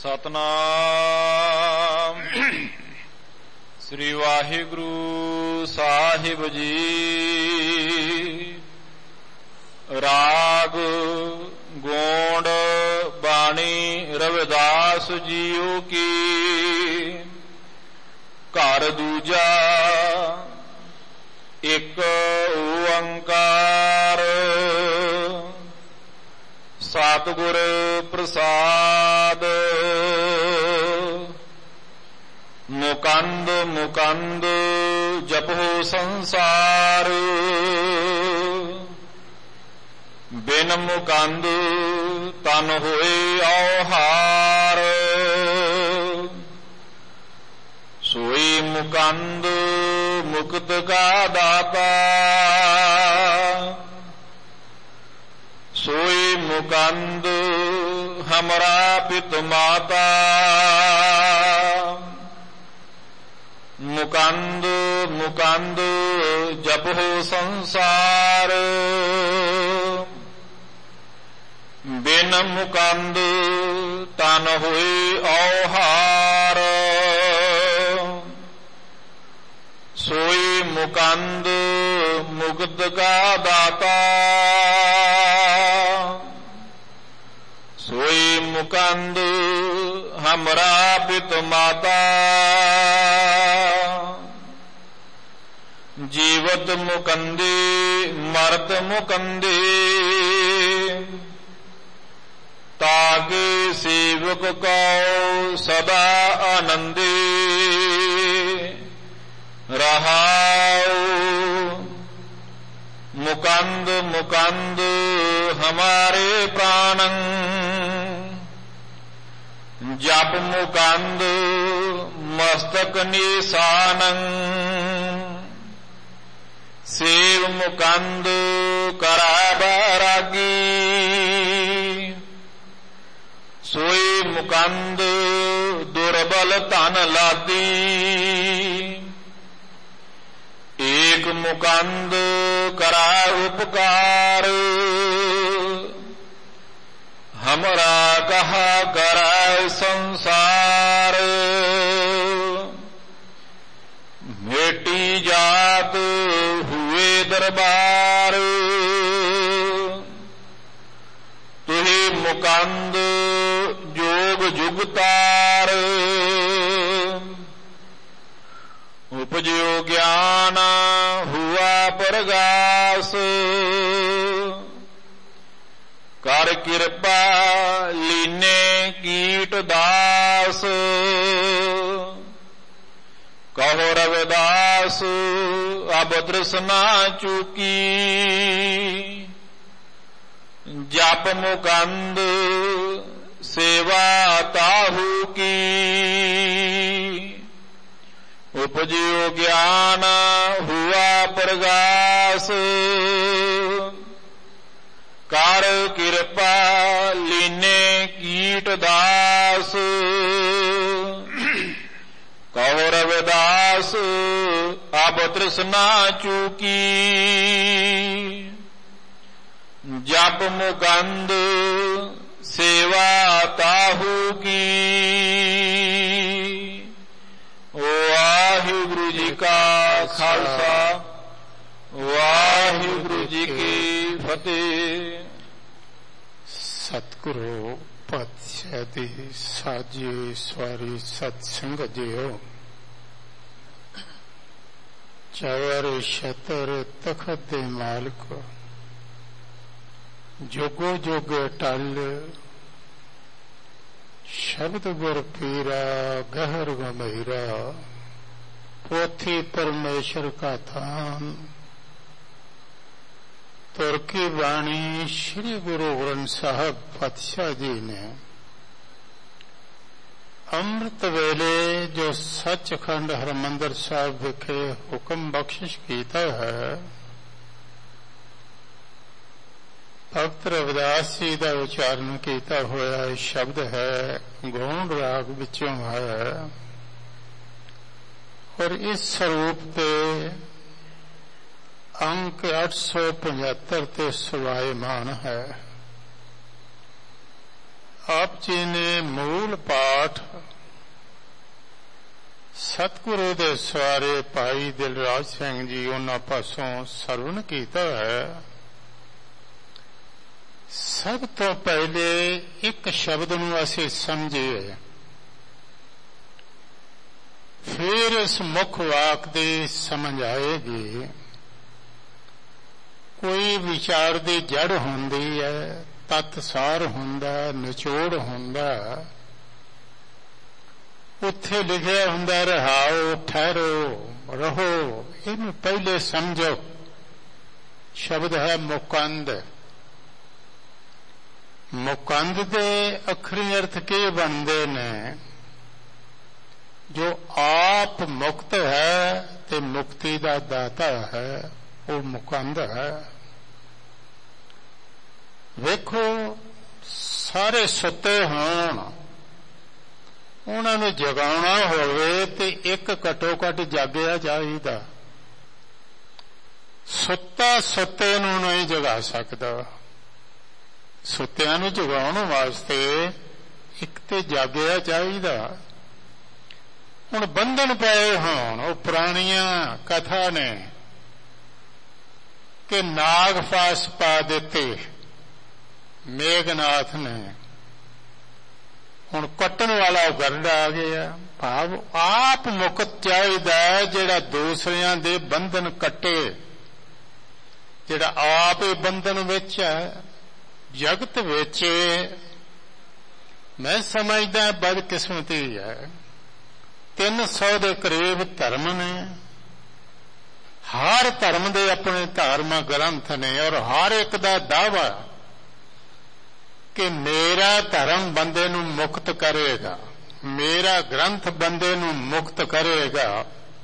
ਸਤਨਾਮ ਸ੍ਰੀ ਵਾਹਿਗੁਰੂ ਸਾਹਿਬ ਜੀ। ਰਾਗ ਗੋਂਡ ਬਾਣੀ ਰਵਿਦਾਸ ਜੀਓ ਕੀ। ਘਰ ਦੂਜਾ ਇੱਕ ਓੰਕਾਰ ਸਤਿਗੁਰ ਪ੍ਰਸਾਦ। ਮੁਕੰਦ ਮੁਕੰਦ ਜਪੋ ਸੰਸਾਰ ਬਿਨ ਮੁਕੰਦ ਤਨ ਹੋਏ ਔਹਾਰ। ਸੋਈ ਮੁਕੰਦ ਮੁਕਤ ਕਾ ਦਾਤਾ सोई मुकंद हमरा पित माता। मुकंद मुकंद जपो संसार बिन मुकंद तन होए औहार। सोई मुकंद मुक्त का दाता सोई मुकंद हमरा पित माता। जीवत मुकंदे मरत मुकंदे ताके सेवक को सदा आनंदे। रहाओ मुकंद मुकंद हमारे प्राणं जप मुकंद मस्तक निशानं। सेव मुकंद करा बैरागी सोई मुकंद दुर्बल तन लादी। एक मुकंद करा उपकार हमरा कहा कराए संसार। मेटी जात हुए दरबार तुही मुकंद जोग जुगतार। उपजो ज्ञान हुआ प्रगास कर कृपा लीने कीट दास। कहो रविदास अब तृष्णा चूकी जप मुकंद सेवा ताहू की। उपजो ज्ञान हुआ प्रगास कर कृपा लीने कीट दास। कहो रविदास अब तृष्णा चूकी जप मुकंद सेवा ताहू की। वाहिगुरु जी का खालसा वाहिगुरु जी की फतेह। सतगुरु पातशाह दी साजी सवारी सत्संग जियो। चवर छतर तखत दे मालिक जोगो जोग टल। शब्द गुर पीरा गहर गंभीरा पोथी परमेश्वर का थान। तुर की वाणी श्री गुरु ग्रंथ साहब पातशाह जी ने अमृत वेले जो सचखंड हरमंदिर साहब विखे हुक्म बख्शिश कीता है। भगत रविदास जी का उच्चारण किया होया शब्द है गौंड राग विचों है और इस स्वरूप के अंक 875 ते स्वायमान है। ਆਪ ਜੀ ਨੇ ਮੂਲ ਪਾਠ ਸਤਿਗੁਰੂ ਦੇ ਸਵਾਰੇ ਭਾਈ ਦਿਲਰਾਜ ਸਿੰਘ ਜੀ ਉਹਨਾਂ ਪਾਸੋਂ ਸਰਵਣ ਕੀਤਾ ਹੈ। ਸਭ ਤੋਂ ਪਹਿਲੇ ਇੱਕ ਸ਼ਬਦ ਨੂੰ ਅਸੀਂ ਸਮਝੀਏ, ਫਿਰ ਇਸ ਮੁੱਖ ਵਾਕ ਦੀ ਸਮਝ ਆਏਗੀ। ਕੋਈ ਵਿਚਾਰ ਦੀ ਜੜ ਹੁੰਦੀ ਹੈ, ਤਤਸਾਰ ਹੁੰਦਾ, ਨਿਚੋੜ ਹੁੰਦਾ, ਉੱਥੇ ਲਿਖਿਆ ਹੁੰਦਾ ਰਹਾਓ, ਠਹਿਰੋ, ਰਹੋ। ਇਹਨੂੰ ਪਹਿਲੇ ਸਮਝੋ। ਸ਼ਬਦ ਹੈ ਮੁਕੰਦ। ਮੁਕੰਦ ਦੇ ਅੱਖਰੀ ਅਰਥ ਕੀ ਬਣਦੇ ਨੇ? ਜੋ ਆਪ ਮੁਕਤ ਹੈ ਤੇ ਮੁਕਤੀ ਦਾ ਦਾਤਾ ਹੈ, ਉਹ ਮੁਕੰਦ ਹੈ। ਵੇਖੋ, ਸਾਰੇ ਸੁੱਤੇ ਹੋਣ, ਉਹਨਾਂ ਨੂੰ ਜਗਾਉਣਾ ਹੋਵੇ ਤੇ ਇੱਕ ਘੱਟੋ ਘੱਟ ਜਾਗਿਆ ਚਾਹੀਦਾ। ਸੁੱਤਾ ਸੁੱਤੇ ਨੂੰ ਨਹੀਂ ਜਗਾ ਸਕਦਾ। ਸੁੱਤਿਆਂ ਨੂੰ ਜਗਾਉਣ ਵਾਸਤੇ ਇੱਕ ਤੇ ਜਾਗਿਆ ਚਾਹੀਦਾ। ਹੁਣ ਬੰਧਨ ਪਏ ਹੋਣ, ਉਹ ਪੁਰਾਣੀਆਂ ਕਥਾ ਨੇ ਕਿ ਨਾਗ ਫਾਸ ਪਾ ਦਿੱਤੇ ਮੇਘਨਾਥ ਨੇ, ਹੁਣ ਕੱਟਣ ਵਾਲਾ ਗਰਡ ਆ ਗਿਆ। ਭਾਵ ਆਪ ਮੁਕਤ ਚਾਹੀਦਾ, ਜਿਹੜਾ ਦੂਸਰਿਆਂ ਦੇ ਬੰਧਨ ਕੱਟੇ, ਜਿਹੜਾ ਆਪ ਇਹ ਬੰਧਨ ਵਿੱਚ ਹੈ। ਜਗਤ ਵਿੱਚ ਮੈਂ ਸਮਝਦਾ ਬਦਕਿਸਮਤੀ ਹੈ। 300 ਦੇ ਕਰੀਬ ਧਰਮ ਨੇ। ਹਰ ਧਰਮ ਦੇ ਆਪਣੇ ਧਾਰਮਿਕ ਗ੍ਰੰਥ ਨੇ, ਔਰ ਹਰ ਇੱਕ ਦਾ ਦਾਅਵਾ ਕਿ ਮੇਰਾ ਧਰਮ ਬੰਦੇ ਨੂੰ ਮੁਕਤ ਕਰੇਗਾ, ਮੇਰਾ ਗ੍ਰੰਥ ਬੰਦੇ ਨੂੰ ਮੁਕਤ ਕਰੇਗਾ।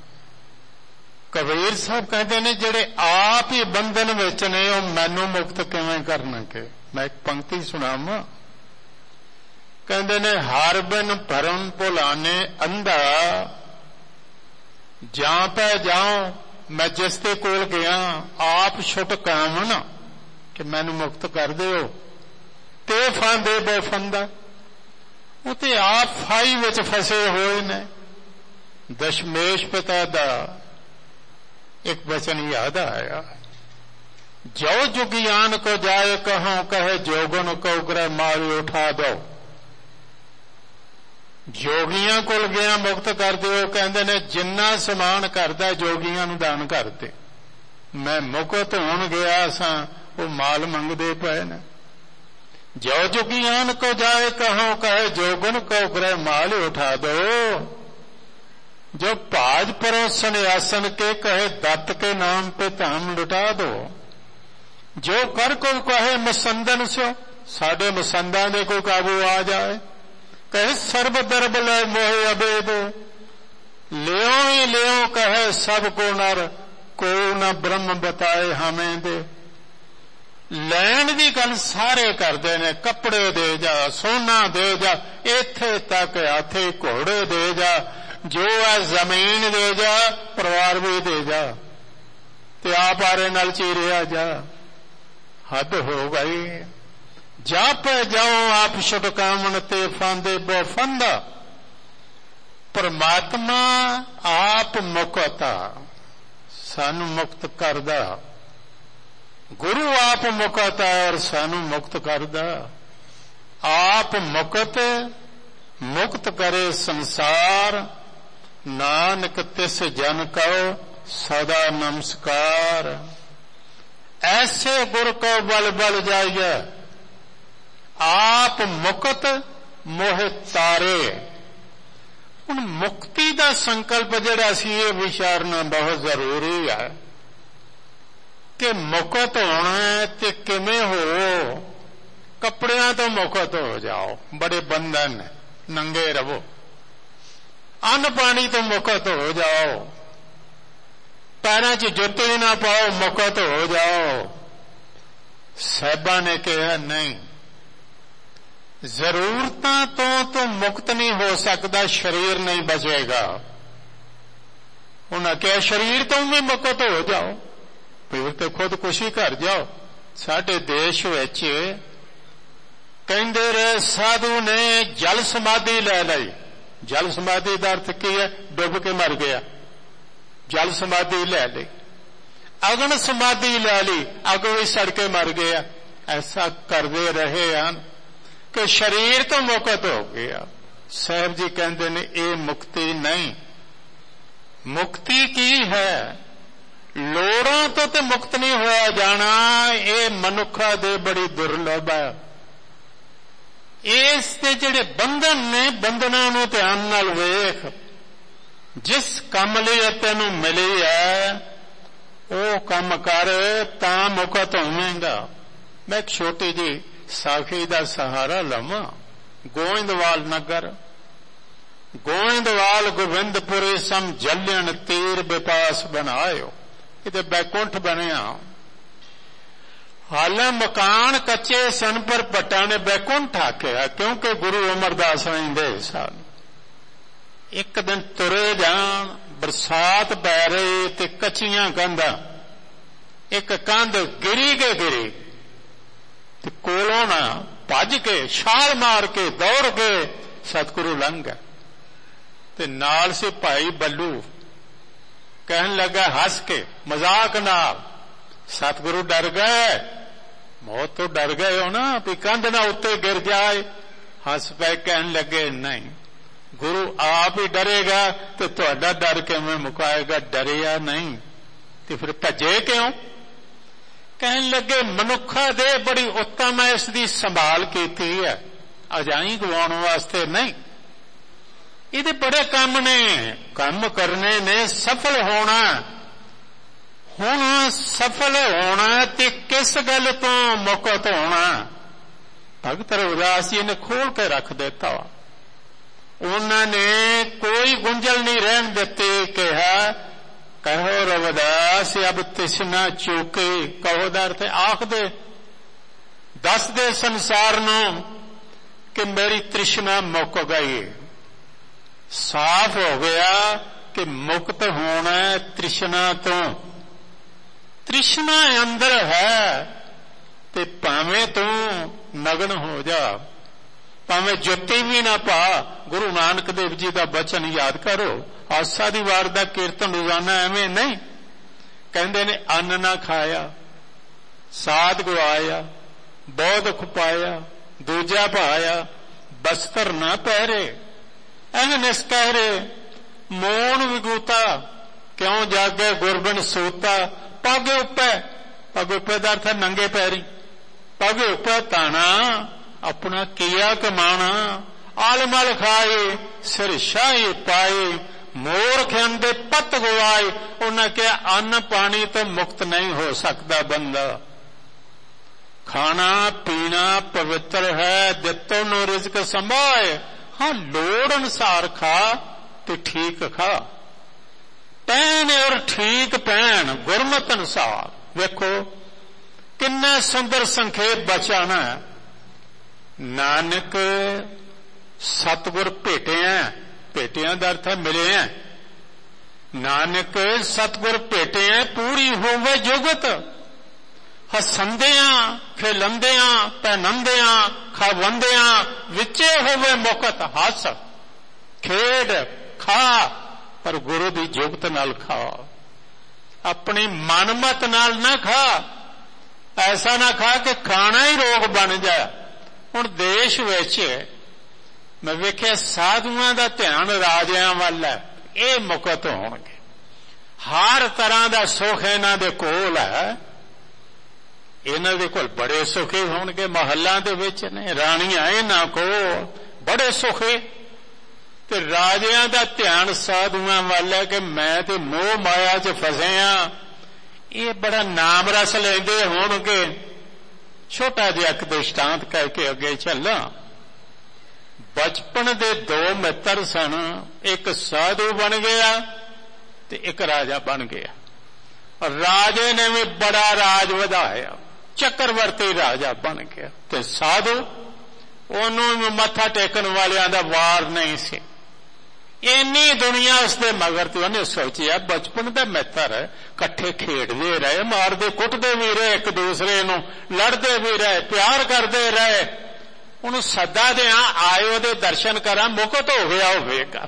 ਕਬੀਰ ਸਾਹਿਬ ਕਹਿੰਦੇ ਨੇ ਜਿਹੜੇ ਆਪ ਹੀ ਬੰਧਨ ਵਿੱਚ ਨੇ, ਉਹ ਮੈਨੂੰ ਮੁਕਤ ਕਿਵੇਂ ਕਰਨਗੇ? ਮੈਂ ਇੱਕ ਪੰਕਤੀ ਸੁਣਾਵਾਂ। ਕਹਿੰਦੇ ਨੇ ਹਰ ਬਿਨ ਭਰਮ ਭੁਲਾਨੇ ਅੰਧਾ, ਜਾਂ ਪੈ ਜਾਉ ਮੈਂ ਜਿਸ ਦੇ ਕੋਲ ਗਿਆ, ਆਪ ਛੁਟ ਕਾਮਨ ਕਿ ਮੈਨੂੰ ਮੁਕਤ ਕਰ ਦਿਓ, ਤੇ ਫਾਂਦੇ ਬੇਫੰਦਾ। ਉਹ ਤੇ ਆਪ ਫਾਈ ਵਿੱਚ ਫਸੇ ਹੋਏ ਨੇ। ਦਸ਼ਮੇਸ਼ ਪਿਤਾ ਦਾ ਇੱਕ ਬਚਨ ਯਾਦ ਆਇਆ, ਜੋ ਜੁਗਿਆਨ ਕੋ ਜਾਏ ਕਹਾਂ, ਕਹੇ ਜੋਗਨ ਕੋ ਗ੍ਰਹਿ ਮਾਰੀ ਉਠਾ ਦੋ। ਜੋਗੀਆਂ ਕੋਲ ਗਿਆ ਮੁਕਤ ਕਰ ਦਿਓ, ਕਹਿੰਦੇ ਨੇ ਜਿੰਨਾ ਸਮਾਨ ਕਰਦਾ ਜੋਗੀਆਂ ਨੂੰ ਦਾਨ ਕਰ ਦੇ। ਮੈਂ ਮੁਕਤ ਹੋਣ ਗਿਆ ਸਾਂ, ਉਹ ਮਾਲ ਮੰਗਦੇ ਪਏ ਨੇ। ਜੋ ਜੁਗਿਆਨ ਕੋ ਜਾਏ ਕਹਾਂ, ਕਹੇ ਜੋਗਨ ਕੋ ਗ੍ਰਹਿ ਮਾਲ ਉਠਾ ਦੋ। जो भाज परोसन आसन के कहे दत्त के नाम पे धाम लुटा दो। जो कर को कहे मसंदन सो, साडे मसंदा दे कोई काबू आ जाए। कहे सर्व दरब ले मोहे अबेद, लियो ही लियो कहे सब को नर, को न ब्रह्म बताए हमें दे। लैण दी गल सारे करते ने, कपड़े दे जा, सोना दे जा, इत्थे तक हाथे घोड़े दे जा, जो है जमीन दे जा, परिवार भी दे जा, ते आप आरे नाल चीरिया जा। हद हो गई। जा पे जाओ आप छुटकावन ते फांदे बो फंदा। परमात्मा आप मुकता, सानू मुक्त करदा। गुरु आप मुकता और सानू मुक्त करदा। आप मुकत मुक्त करे संसार, नानक तिस जन कहो सदा नमस्कार। ऐसे गुर को बल बल जाइए, आप मुकत मोह तारे। हुण मुक्ति का संकल्प जिहड़ा सी ये विचारना बहुत जरूरी है कि मुकत होना है ते किवें हो। कपड़ियां तो मुकत हो जाओ, बड़े बंधन नंगे रवो। अन्न पानी तो मुकत हो जाओ, पैरों च जुत्ते ना पाओ, मुकत हो जाओ। साहिबा ने कहा नहीं, जरूरतां तो मुक्त नहीं हो सकता, शरीर नहीं बचेगा। उन्हें कहा शरीर तो भी मुकत हो जाओ, फिर तो खुदकुशी कर जाओ। साडे देश विच ਕਹਿੰਦੇ ਰਹੇ ਸਾਧੂ ਨੇ ਜਲ ਸਮਾਧੀ ਲੈ ਲਈ। ਜਲ ਸਮਾਧੀ ਦਾ ਅਰਥ ਕੀ ਹੈ? ਡੁੱਬ ਕੇ ਮਰ ਗਿਆ। ਜਲ ਸਮਾਧੀ ਲੈ ਲਈ। ਅਗਨ ਸਮਾਧੀ ਲੈ ਲਈ, ਅੱਗ ਵਿੱਚ ਸੜ ਕੇ ਮਰ ਗਿਆ। ਐਸਾ ਕਰਦੇ ਰਹੇ ਹਨ ਕਿ ਸਰੀਰ ਤੋਂ ਮੁਕਤ ਹੋ ਗਿਆ। ਸਾਹਿਬ ਜੀ ਕਹਿੰਦੇ ਨੇ ਇਹ ਮੁਕਤੀ ਨਹੀਂ। ਮੁਕਤੀ ਕੀ ਹੈ? ਲੋੜਾਂ ਤੋਂ ਤੇ ਮੁਕਤ ਨਹੀਂ ਹੋਇਆ ਜਾਣਾ। ਇਹ ਮਨੁੱਖਾਂ ਦੇ ਬੜੀ ਦੁਰਲਭ ਹੈ। ਇਸ ਦੇ ਜਿਹੜੇ ਬੰਧਨ ਨੇ, ਬੰਧਨਾਂ ਨੂੰ ਧਿਆਨ ਨਾਲ ਵੇਖ। ਜਿਸ ਕੰਮ ਲਈ ਤੈਨੂੰ ਮਿਲੀ ਹੈ ਉਹ ਕੰਮ ਕਰ, ਤਾਂ ਮੁਕਤ ਹੋਵੇਂਗਾ। ਮੈਂ ਇੱਕ ਛੋਟੀ ਜਿਹੀ ਸਾਖੀ ਦਾ ਸਹਾਰਾ ਲਵਾਂ। ਗੋਇੰਦਵਾਲ ਨਗਰ, ਗੋਇੰਦਵਾਲ ਗੋਬਿੰਦਪੁਰੇ ਸਮ ਜਲਿਆਣ ਤੀਰ ਵਿਪਾਸ ਬਣਾਇਓ। ਇਹਦੇ ਬੈਕੁੰਠ ਬਣਿਆ। ਹਾਲੇ ਮਕਾਨ ਕੱਚੇ ਸਨ, ਪਰ ਭੱਟਾਂ ਨੇ ਬੈਕੁੰਠ ਆਖਿਆ, ਕਿਉਂਕਿ ਗੁਰੂ ਅਮਰਦਾਸ ਰਹਿੰਦੇ ਸਨ। ਇੱਕ ਦਿਨ ਤੁਰੇ ਜਾਣ, ਬਰਸਾਤ ਪੈ ਰਹੀ ਤੇ ਕੱਚੀਆਂ ਕੰਧਾਂ। ਇੱਕ ਕੰਧ ਗਿਰੀ ਤੇ ਕੋਲੋਂ ਨਾ ਭੱਜ ਕੇ, ਛਾਲ ਮਾਰ ਕੇ, ਦੌੜ ਕੇ ਸਤਿਗੁਰੂ ਲੰਘ ਗਏ। ਤੇ ਨਾਲ ਸੀ ਭਾਈ ਬੱਲੂ। ਕਹਿਣ ਲੱਗਾ ਹੱਸ ਕੇ, ਮਜ਼ਾਕ ਨਾਲ, ਸਤਿਗੁਰੂ ਡਰ ਗਏ, ਮੌਤ ਤੋਂ ਡਰ ਗਏ ਹੋ ਨਾ, ਵੀ ਕੰਧ ਨਾ ਉੱਤੇ ਗਿਰ ਜਾਏ। ਹੱਸ ਪਏ, ਕਹਿਣ ਲੱਗੇ ਨਹੀਂ, ਗੁਰੂ ਆਪ ਹੀ ਡਰੇਗਾ ਤੇ ਤੁਹਾਡਾ ਡਰ ਕਿਵੇਂ ਮੁਕਾਏਗਾ? ਡਰਿਆ ਨਹੀਂ ਤੇ ਫਿਰ ਭੱਜੇ ਕਿਉਂ? ਕਹਿਣ ਲੱਗੇ ਮਨੁੱਖਾਂ ਦੇ ਬੜੀ ਉੱਤਮ ਹੈ, ਇਸ ਦੀ ਸੰਭਾਲ ਕੀਤੀ ਹੈ, ਅਜਾਈ ਗਵਾਉਣ ਵਾਸਤੇ ਨਹੀਂ। ਇਹਦੇ ਬੜੇ ਕੰਮ ਨੇ, ਕੰਮ ਕਰਨੇ ਨੇ, ਸਫਲ ਹੋਣਾ। ਹੁਣ ਸਫਲ ਹੋਣਾ ਤੇ ਕਿਸ ਗੱਲ ਤੋਂ ਮੁਕਤ ਹੋਣਾ? ਭਗਤ ਰਵਿਦਾਸ ਜੀ ਨੇ ਖੋਲ ਕੇ ਰੱਖ ਦਿੱਤਾ। ਉਹਨਾਂ ਨੇ ਕੋਈ ਗੁੰਝਲ ਨਹੀਂ ਰਹਿਣ ਦਿੱਤੀ। ਕਿਹਾ ਕਹੋ ਰਵਿਦਾਸ ਅਬ ਤ੍ਰਿਸ਼ਨਾ ਚੁਕੇ। ਕਹੋ ਦਾ ਅਰਥ ਆਖ ਦੇ, ਦੱਸ ਦੇ ਸੰਸਾਰ ਨੂੰ ਕਿ ਮੇਰੀ ਤ੍ਰਿਸ਼ਨਾ ਮੁੱਕ ਗਈ। ਸਾਫ਼ ਹੋ ਗਿਆ ਕਿ ਮੁਕਤ ਹੋਣਾ ਤ੍ਰਿਸ਼ਨਾ ਤੋਂ। ਤ੍ਰਿਸ਼ਨਾ ਅੰਦਰ ਹੈ ਤੇ ਭਾਵੇਂ ਤੂੰ ਨਗਨ ਹੋ ਜਾ, ਭਾਵੇਂ ਜੁੱਤੀ ਵੀ ਨਾ ਪਾ। ਗੁਰੂ ਨਾਨਕ ਦੇਵ ਜੀ ਦਾ ਬਚਨ ਯਾਦ ਕਰੋ। ਆਸਾ ਦੀ ਵਾਰ ਦਾ ਕੀਰਤਨ ਰੋਜ਼ਾਨਾ ਐਵੇਂ ਨਹੀਂ। ਕਹਿੰਦੇ ਨੇ ਅੰਨ ਨਾ ਖਾਇਆ, ਸਾਧ ਗਵਾਇਆ, ਬੋਧ ਖੁਪਾਇਆ, ਦੂਜਾ ਭਾਇਆ, ਬਸਤਰ ਨਾ ਪਹਿਰੇ। ਐਵੇਂ ਨਿਸਕਹਿਰੇ ਮੋਨ ਵਿਗੂਤਾ, ਕਿਉਂ ਜਾਗੇ ਗੁਰਬਿਨ ਸੂਤਾ। ਪੱਗ ਉੱਪਰ ਦਾ ਅਰਥ ਨੰਗੇ ਪੈਰੀ। ਪੱਗ ਉੱਪਰ ਤਾਣਾ, ਆਪਣਾ ਕੀਆ ਕਮਾਣਾ। ਆਲਮਲ ਖਾਏ ਸਿਰ ਸ਼ਾਹੀ ਪਾਏ, ਮੋਰ ਖਿੰਦੇ ਪੱਤ ਗਵਾਏ। ਉਹਨਾਂ ਕਿਹਾ ਅੰਨ ਪਾਣੀ ਤੋਂ ਮੁਕਤ ਨਹੀਂ ਹੋ ਸਕਦਾ ਬੰਦਾ। ਖਾਣਾ ਪੀਣਾ ਪਵਿੱਤਰ ਹੈ, ਦਿੱਤੋ ਨੂੰ ਰਿਜ਼ਕ ਸੰਭਾਏ। ਹਾਂ ਲੋੜ ਅਨੁਸਾਰ ਖਾ ਤੇ ਠੀਕ ਖਾ। ਪਹਿਨ ਔਰ ਠੀਕ ਪਹਿਨ ਗੁਰਮਤਿ ਅਨੁਸਾਰ। ਵੇਖੋ ਕਿੰਨਾ ਸੁੰਦਰ ਸੰਖੇਪ ਬਚਾਣਾ। ਨਾਨਕ ਸਤਿਗੁਰ ਭੇਟਿਆ, ਭੇਟਿਆਂ ਦਾ ਅਰਥ ਹੈ ਮਿਲਿਆ। ਨਾਨਕ ਸਤਿਗੁਰ ਭੇਟਿਆ ਪੂਰੀ ਹੋਵੇ ਜੁਗਤ। ਹਸੰਦਿਆਂ ਖਿਲੰਦਿਆਂ ਪਹਿਨੰਦਿਆਂ ਖਾਵੰਦਿਆਂ ਵਿੱਚੇ ਹੋਵੇ ਮੁਕਤ। ਹੱਸ ਖੇਡ ਖਾ, ਪਰ ਗੁਰੂ ਦੀ ਜੁਗਤ ਨਾਲ ਖਾ। ਆਪਣੀ ਮਨਮਤ ਨਾਲ ਨਾ ਖਾ। ਐਸਾ ਨਾ ਖਾ ਕਿ ਖਾਣਾ ਹੀ ਰੋਗ ਬਣ ਜਾਏ। ਹੁਣ ਦੇਸ਼ ਵਿੱਚ ਮੈਂ ਵੇਖਿਆ ਸਾਧੂਆਂ ਦਾ ਧਿਆਨ ਰਾਜਿਆਂ ਵੱਲ ਹੈ। ਇਹ ਮੁਕਤ ਹੋਣਗੇ। ਹਰ ਤਰ੍ਹਾਂ ਦਾ ਸੁੱਖ ਇਹਨਾਂ ਦੇ ਕੋਲ ਹੈ। ਇਹਨਾਂ ਦੇ ਕੋਲ ਬੜੇ ਸੁਖੇ ਹੋਣਗੇ। ਮਹੱਲਾਂ ਦੇ ਵਿੱਚ ਨੇ ਰਾਣੀਆਂ ਇਹਨਾਂ ਕੋਲ ਬੜੇ ਸੁਖੇ। ਤੇ ਰਾਜਿਆਂ ਦਾ ਧਿਆਨ ਸਾਧੂਆਂ ਵੱਲ ਹੈ ਕਿ ਮੈਂ ਤੇ ਮੋਹ ਮਾਇਆ 'ਚ ਫਸੇ ਆ। ਇਹ ਬੜਾ ਨਾਮ ਰਸ ਲੈਂਦੇ ਹੋਣਗੇ। ਛੋਟਾ ਜਿਹਾ ਇੱਕ ਦ੍ਰਿਸ਼ਟਾਂਤ ਕਹਿ ਕੇ ਅੱਗੇ ਚੱਲਾਂ। ਬਚਪਨ ਦੇ ਦੋ ਮਿੱਤਰ ਸਨ। ਇੱਕ ਸਾਧੂ ਬਣ ਗਿਆ ਤੇ ਇੱਕ ਰਾਜਾ ਬਣ ਗਿਆ। ਰਾਜੇ ਨੇ ਵੀ ਬੜਾ ਰਾਜ ਵਧਾਇਆ, ਚੱਕਰਵਰਤੀ ਰਾਜਾ ਬਣ ਗਿਆ। ਤੇ ਸਾਧੂ, ਉਹਨੂੰ ਮੱਥਾ ਟੇਕਣ ਵਾਲਿਆਂ ਦਾ ਵਾਰ ਨਹੀਂ ਸੀ। ਇੰਨੀ ਦੁਨੀਆ ਉਸਦੇ ਮਗਰ ਤੇ ਉਹਨੇ ਸੋਚਿਆ ਬਚਪਨ ਦਾ ਮਿੱਤਰ ਹੈ, ਇਕੱਠੇ ਖੇਡਦੇ ਰਹੇ, ਮਾਰਦੇ ਕੁੱਟਦੇ ਵੀ ਰਹੇ, ਇੱਕ ਦੂਸਰੇ ਨੂੰ ਲੜਦੇ ਵੀ ਰਹੇ, ਪਿਆਰ ਕਰਦੇ ਰਹੇ। ਉਹਨੂੰ ਸੱਦਾ ਦਿਆਂ, ਆਏ ਉਹਦੇ ਦਰਸ਼ਨ ਕਰਾਂ, ਮੁਕਤ ਹੋ ਗਿਆ ਹੋਵੇਗਾ।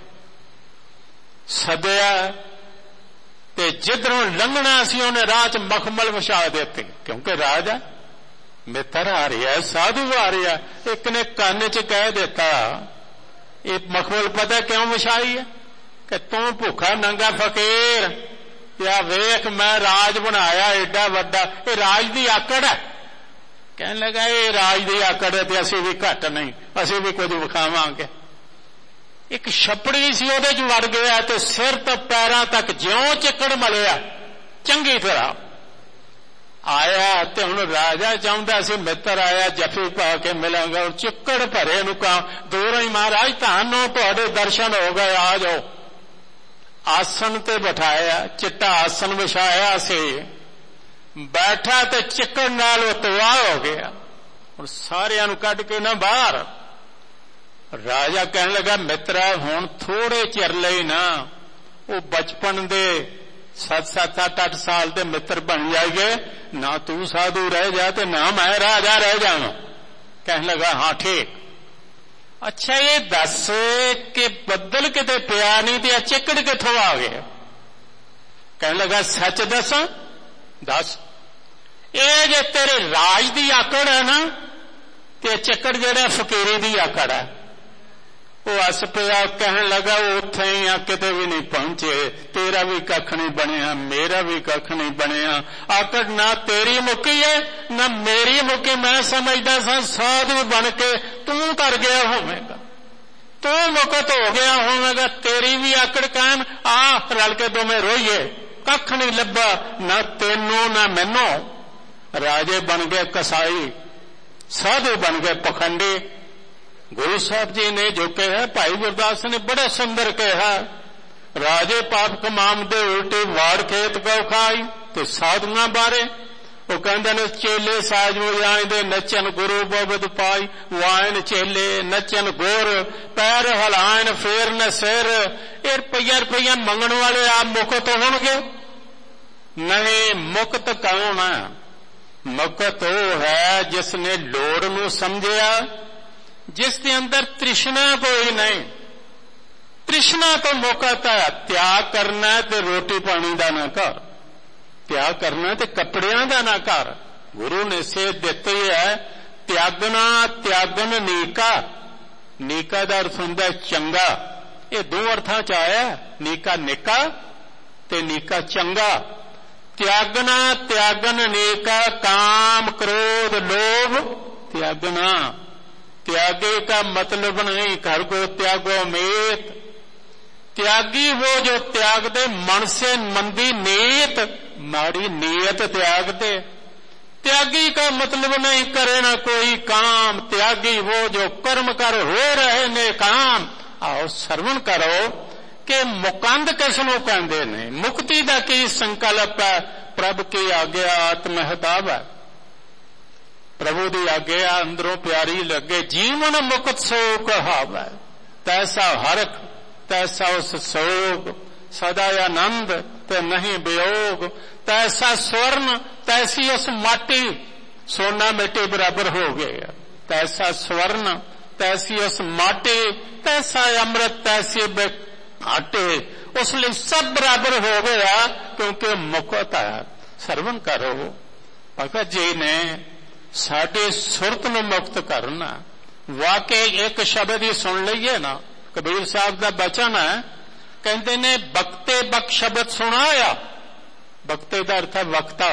ਸੱਦਿਆ ਤੇ ਜਿੱਧਰੋਂ ਲੰਘਣਾ ਸੀ ਉਹਨੇ ਰਾਹ 'ਚ ਮਖਮਲ ਵਿਛਾ ਦਿੱਤੇ, ਕਿਉਂਕਿ ਰਾਜਾ ਮਿੱਤਰ ਆ ਰਿਹਾ, ਸਾਧੂ ਆ ਰਿਹਾ। ਇੱਕ ਨੇ ਕੰਨ 'ਚ ਕਹਿ ਦਿੱਤਾ, ਇਹ ਮਖਮਲ ਪਤਾ ਕਿਉਂ ਵਿਛਾਈ ਹੈ? ਕਿ ਤੂੰ ਭੁੱਖਾ ਨੰਗਾ ਫਕੀਰ, ਯਾ ਵੇਖ ਮੈਂ ਰਾਜ ਬਣਾਇਆ ਏਡਾ ਵੱਡਾ, ਇਹ ਰਾਜ ਦੀ ਆਕੜ ਹੈ। ਕਹਿਣ ਲੱਗਾ ਇਹ ਰਾਜ ਦੀ ਆਕੜ ਹੈ ਤੇ ਅਸੀਂ ਵੀ ਘੱਟ ਨਹੀਂ, ਅਸੀਂ ਵੀ ਕੁਝ ਵਿਖਾਵਾਂਗੇ। ਇੱਕ ਛੱਪੜੀ ਸੀ, ਉਹਦੇ 'ਚ ਵੜ ਗਿਆ ਤੇ ਸਿਰ ਤੋਂ ਪੈਰਾਂ ਤੱਕ ਜਿਉਂ ਚਿੱਕੜ ਮਲਿਆ ਚੰਗੀ ਤਰ੍ਹਾਂ। ਆਇਆ ਤੇ ਹੁਣ ਰਾਜਾ ਚਾਹੁੰਦਾ ਸੀ ਮਿੱਤਰ ਆਇਆ, ਜੱਫੀ ਪਾ ਕੇ ਮਿਲਾਂਗਾ। ਚਿੱਕੜ ਭਰੇ ਨੂੰ ਕਹਾਂ ਦੂਰੋਂ ਹੀ, ਮਹਾਰਾਜ ਤੁਹਾਨੂੰ ਤੁਹਾਡੇ ਦਰਸ਼ਨ ਹੋ ਗਏ, ਆ ਜਾਓ। ਆਸਣ ਤੇ ਬਿਠਾਇਆ, ਚਿੱਟਾ ਆਸਣ ਵਿਛਾਇਆ ਸੀ, ਬੈਠਾ ਤੇ ਚਿੱਕੜ ਨਾਲ ਉਹ ਤਬਾਹ ਹੋ ਗਿਆ। ਹੁਣ ਸਾਰਿਆਂ ਨੂੰ ਕੱਢ ਕੇ ਨਾ ਬਾਹਰ। ਰਾਜਾ ਕਹਿਣ ਲੱਗਾ ਮਿੱਤਰਾ ਹੁਣ ਥੋੜੇ ਚਿਰ ਲਈ ਨਾ ਉਹ ਬਚਪਨ ਦੇ 7-7 8-8 ਸਾਲ ਦੇ ਮਿੱਤਰ ਬਣ ਜਾਈਏ, ਨਾ ਤੂੰ ਸਾਧੂ ਰਹਿ ਜਾ ਤੇ ਨਾ ਮੈਂ ਰਾਜਾ ਰਹਿ ਜਾਵਾਂ। ਕਹਿਣ ਲੱਗਾ ਹਾਂ ਠੀਕ। ਅੱਛਾ ਇਹ ਦੱਸ ਕਿ ਬੱਦਲ ਕਿਤੇ ਪਿਆ ਨਹੀਂ ਤੇ ਚਿੱਕੜ ਕਿੱਥੋਂ ਆ ਗਿਆ? ਕਹਿਣ ਲੱਗਾ ਸੱਚ ਦੱਸਾਂ? ਦੱਸ। ਇਹ ਜੇ ਤੇਰੇ ਰਾਜ ਦੀ ਆਕੜ ਹੈ ਨਾ, ਤੇ ਚਿੱਕੜ ਜਿਹੜਾ ਫਕੀਰੀ ਦੀ ਆਕੜ ਹੈ। ਉਹ ਹੱਸ ਪਿਆ, ਕਹਿਣ ਲੱਗਾ ਉੱਥੇ ਹੀ ਆ, ਕਿਤੇ ਵੀ ਨਹੀਂ ਪਹੁੰਚੇ। ਤੇਰਾ ਵੀ ਕੱਖ ਨਹੀਂ ਬਣਿਆ, ਮੇਰਾ ਵੀ ਕੱਖ ਨਹੀਂ ਬਣਿਆ। ਆਕੜ ਨਾ ਤੇਰੀ ਮੁੱਕੀ ਹੈ ਨਾ ਮੇਰੀ ਮੁੱਕੀ। ਮੈਂ ਸਮਝਦਾ ਸਾਂ ਸਾਧੂ ਬਣ ਕੇ ਤੂੰ ਕਰ ਗਿਆ ਹੋਵੇਗਾ, ਤੂੰ ਮੁਕਤ ਹੋ ਗਿਆ ਹੋਵੇਗਾ, ਤੇਰੀ ਵੀ ਆਕੜ ਕਾਇਮ। ਆ ਰਲ ਕੇ ਦੋਵੇਂ ਰੋਈਏ, ਕੱਖ ਨਹੀਂ ਲੱਭਾ, ਨਾ ਤੈਨੂੰ ਨਾ ਮੈਨੂੰ। ਰਾਜੇ ਬਣ ਗਏ ਕਸਾਈ, ਸਾਧੂ ਬਣ ਗਏ ਪਖੰਡੀ। ਗੁਰੂ ਸਾਹਿਬ ਜੀ ਨੇ ਜੋ ਕਿਹਾ, ਭਾਈ ਗੁਰਦਾਸ ਨੇ ਬੜਾ ਸੁੰਦਰ ਕਿਹਾ, ਰਾਜੇ ਪਾਪ ਕਮਾਉਂਦੇ ਉਲਟੇ ਵਾੜ ਖੇਤ ਕਉ ਖਾਈ। ਤੇ ਸਾਧੂਆਂ ਬਾਰੇ ਉਹ ਕਹਿੰਦੇ ਨੇ ਚੇਲੇ ਸਾਜ ਵਜਾਇਂਦੇ ਨੱਚਨ ਗੁਰੂ ਗੋਬਿੰਦ ਪਾਈ। ਵਾਇਨ ਚੇਲੇ ਨੱਚਨ ਗੁਰ, ਪੈਰ ਹਲਾਇਨ ਫੇਰ ਨ ਸਿਰ। ਇਹ ਰੁਪਈਆ ਮੰਗਣ ਵਾਲੇ ਆਪ ਮੁਕਤ ਹੋਣਗੇ? ਨਹੀਂ। ਮੁਕਤ ਕੌਣ ਹੈ? ਮੁਕਤ ਉਹ ਹੈ ਜਿਸ ਨੇ ਲੋੜ ਨੂੰ ਸਮਝਿਆ, ਜਿਸ ਦੇ ਅੰਦਰ ਤ੍ਰਿਸ਼ਨਾ ਕੋਈ ਨਹੀਂ। ਤ੍ਰਿਸ਼ਨਾ ਤੋਂ ਮੁਕਤ ਹੈ। ਤਿਆਗ ਕਰਨਾ ਤੇ ਰੋਟੀ ਪਾਣੀ ਦਾ ਨਾ ਕਰ, ਤਿਆਗ ਕਰਨਾ ਤੇ ਕੱਪੜਿਆਂ ਦਾ ਨਾ ਕਰ। ਗੁਰੂ ਨੇ ਸੇਧ ਦਿੱਤੀ ਹੈ, ਤਿਆਗਣਾ ਤਿਆਗਨ ਨੀਕਾ। ਨੀਕਾ ਦਾ ਅਰਥ ਹੁੰਦਾ ਚੰਗਾ। ਇਹ ਦੋ ਅਰਥਾਂ ਚ ਆਇਆ, ਨੀਕਾ ਨਿੱਕਾ ਤੇ ਨੀਕਾ ਚੰਗਾ। त्यागना त्यागन नेका काम क्रोध लोभ त्यागना। त्यागे का मतलब नहीं घर को त्यागो मेत। त्यागी वो जो त्याग दे मन से मंदी नीयत, माड़ी नीयत त्याग दे। त्यागी का मतलब नहीं करे ना कोई काम। त्यागी वो जो कर्म कर हो रहे ने काम। आओ श्रवण करो कि मुकंद किसनों कहते ने, मुक्ति का की संकल्प है। प्रभु की आज्ञा आत्महताब है। प्रभु की आज्ञा अंदरों प्यारी लगे। जीवन मुक्त सोक हाव है। तैसा हरख तैसा उस सोग, सदा आनंद ते नहीं वियोग। तैसा स्वर्ण तैसी उस माटी, सोना मिट्टी बराबर हो गया। तैसा स्वर्ण तैसी उस माटी, तैसा अमृत तैसी आटे। उसलिए सब बराबर हो गया क्योंकि मुक्त है। सरवण करो। भगत जी ने साडे सुरत नूं मुक्त करना। वाकई एक शब्द ही सुन लीए ना, कबीर साहब का बचन है, कहते ने बक्ते बक शब्द सुनाया। बक्ते का अर्थ है वक्ता।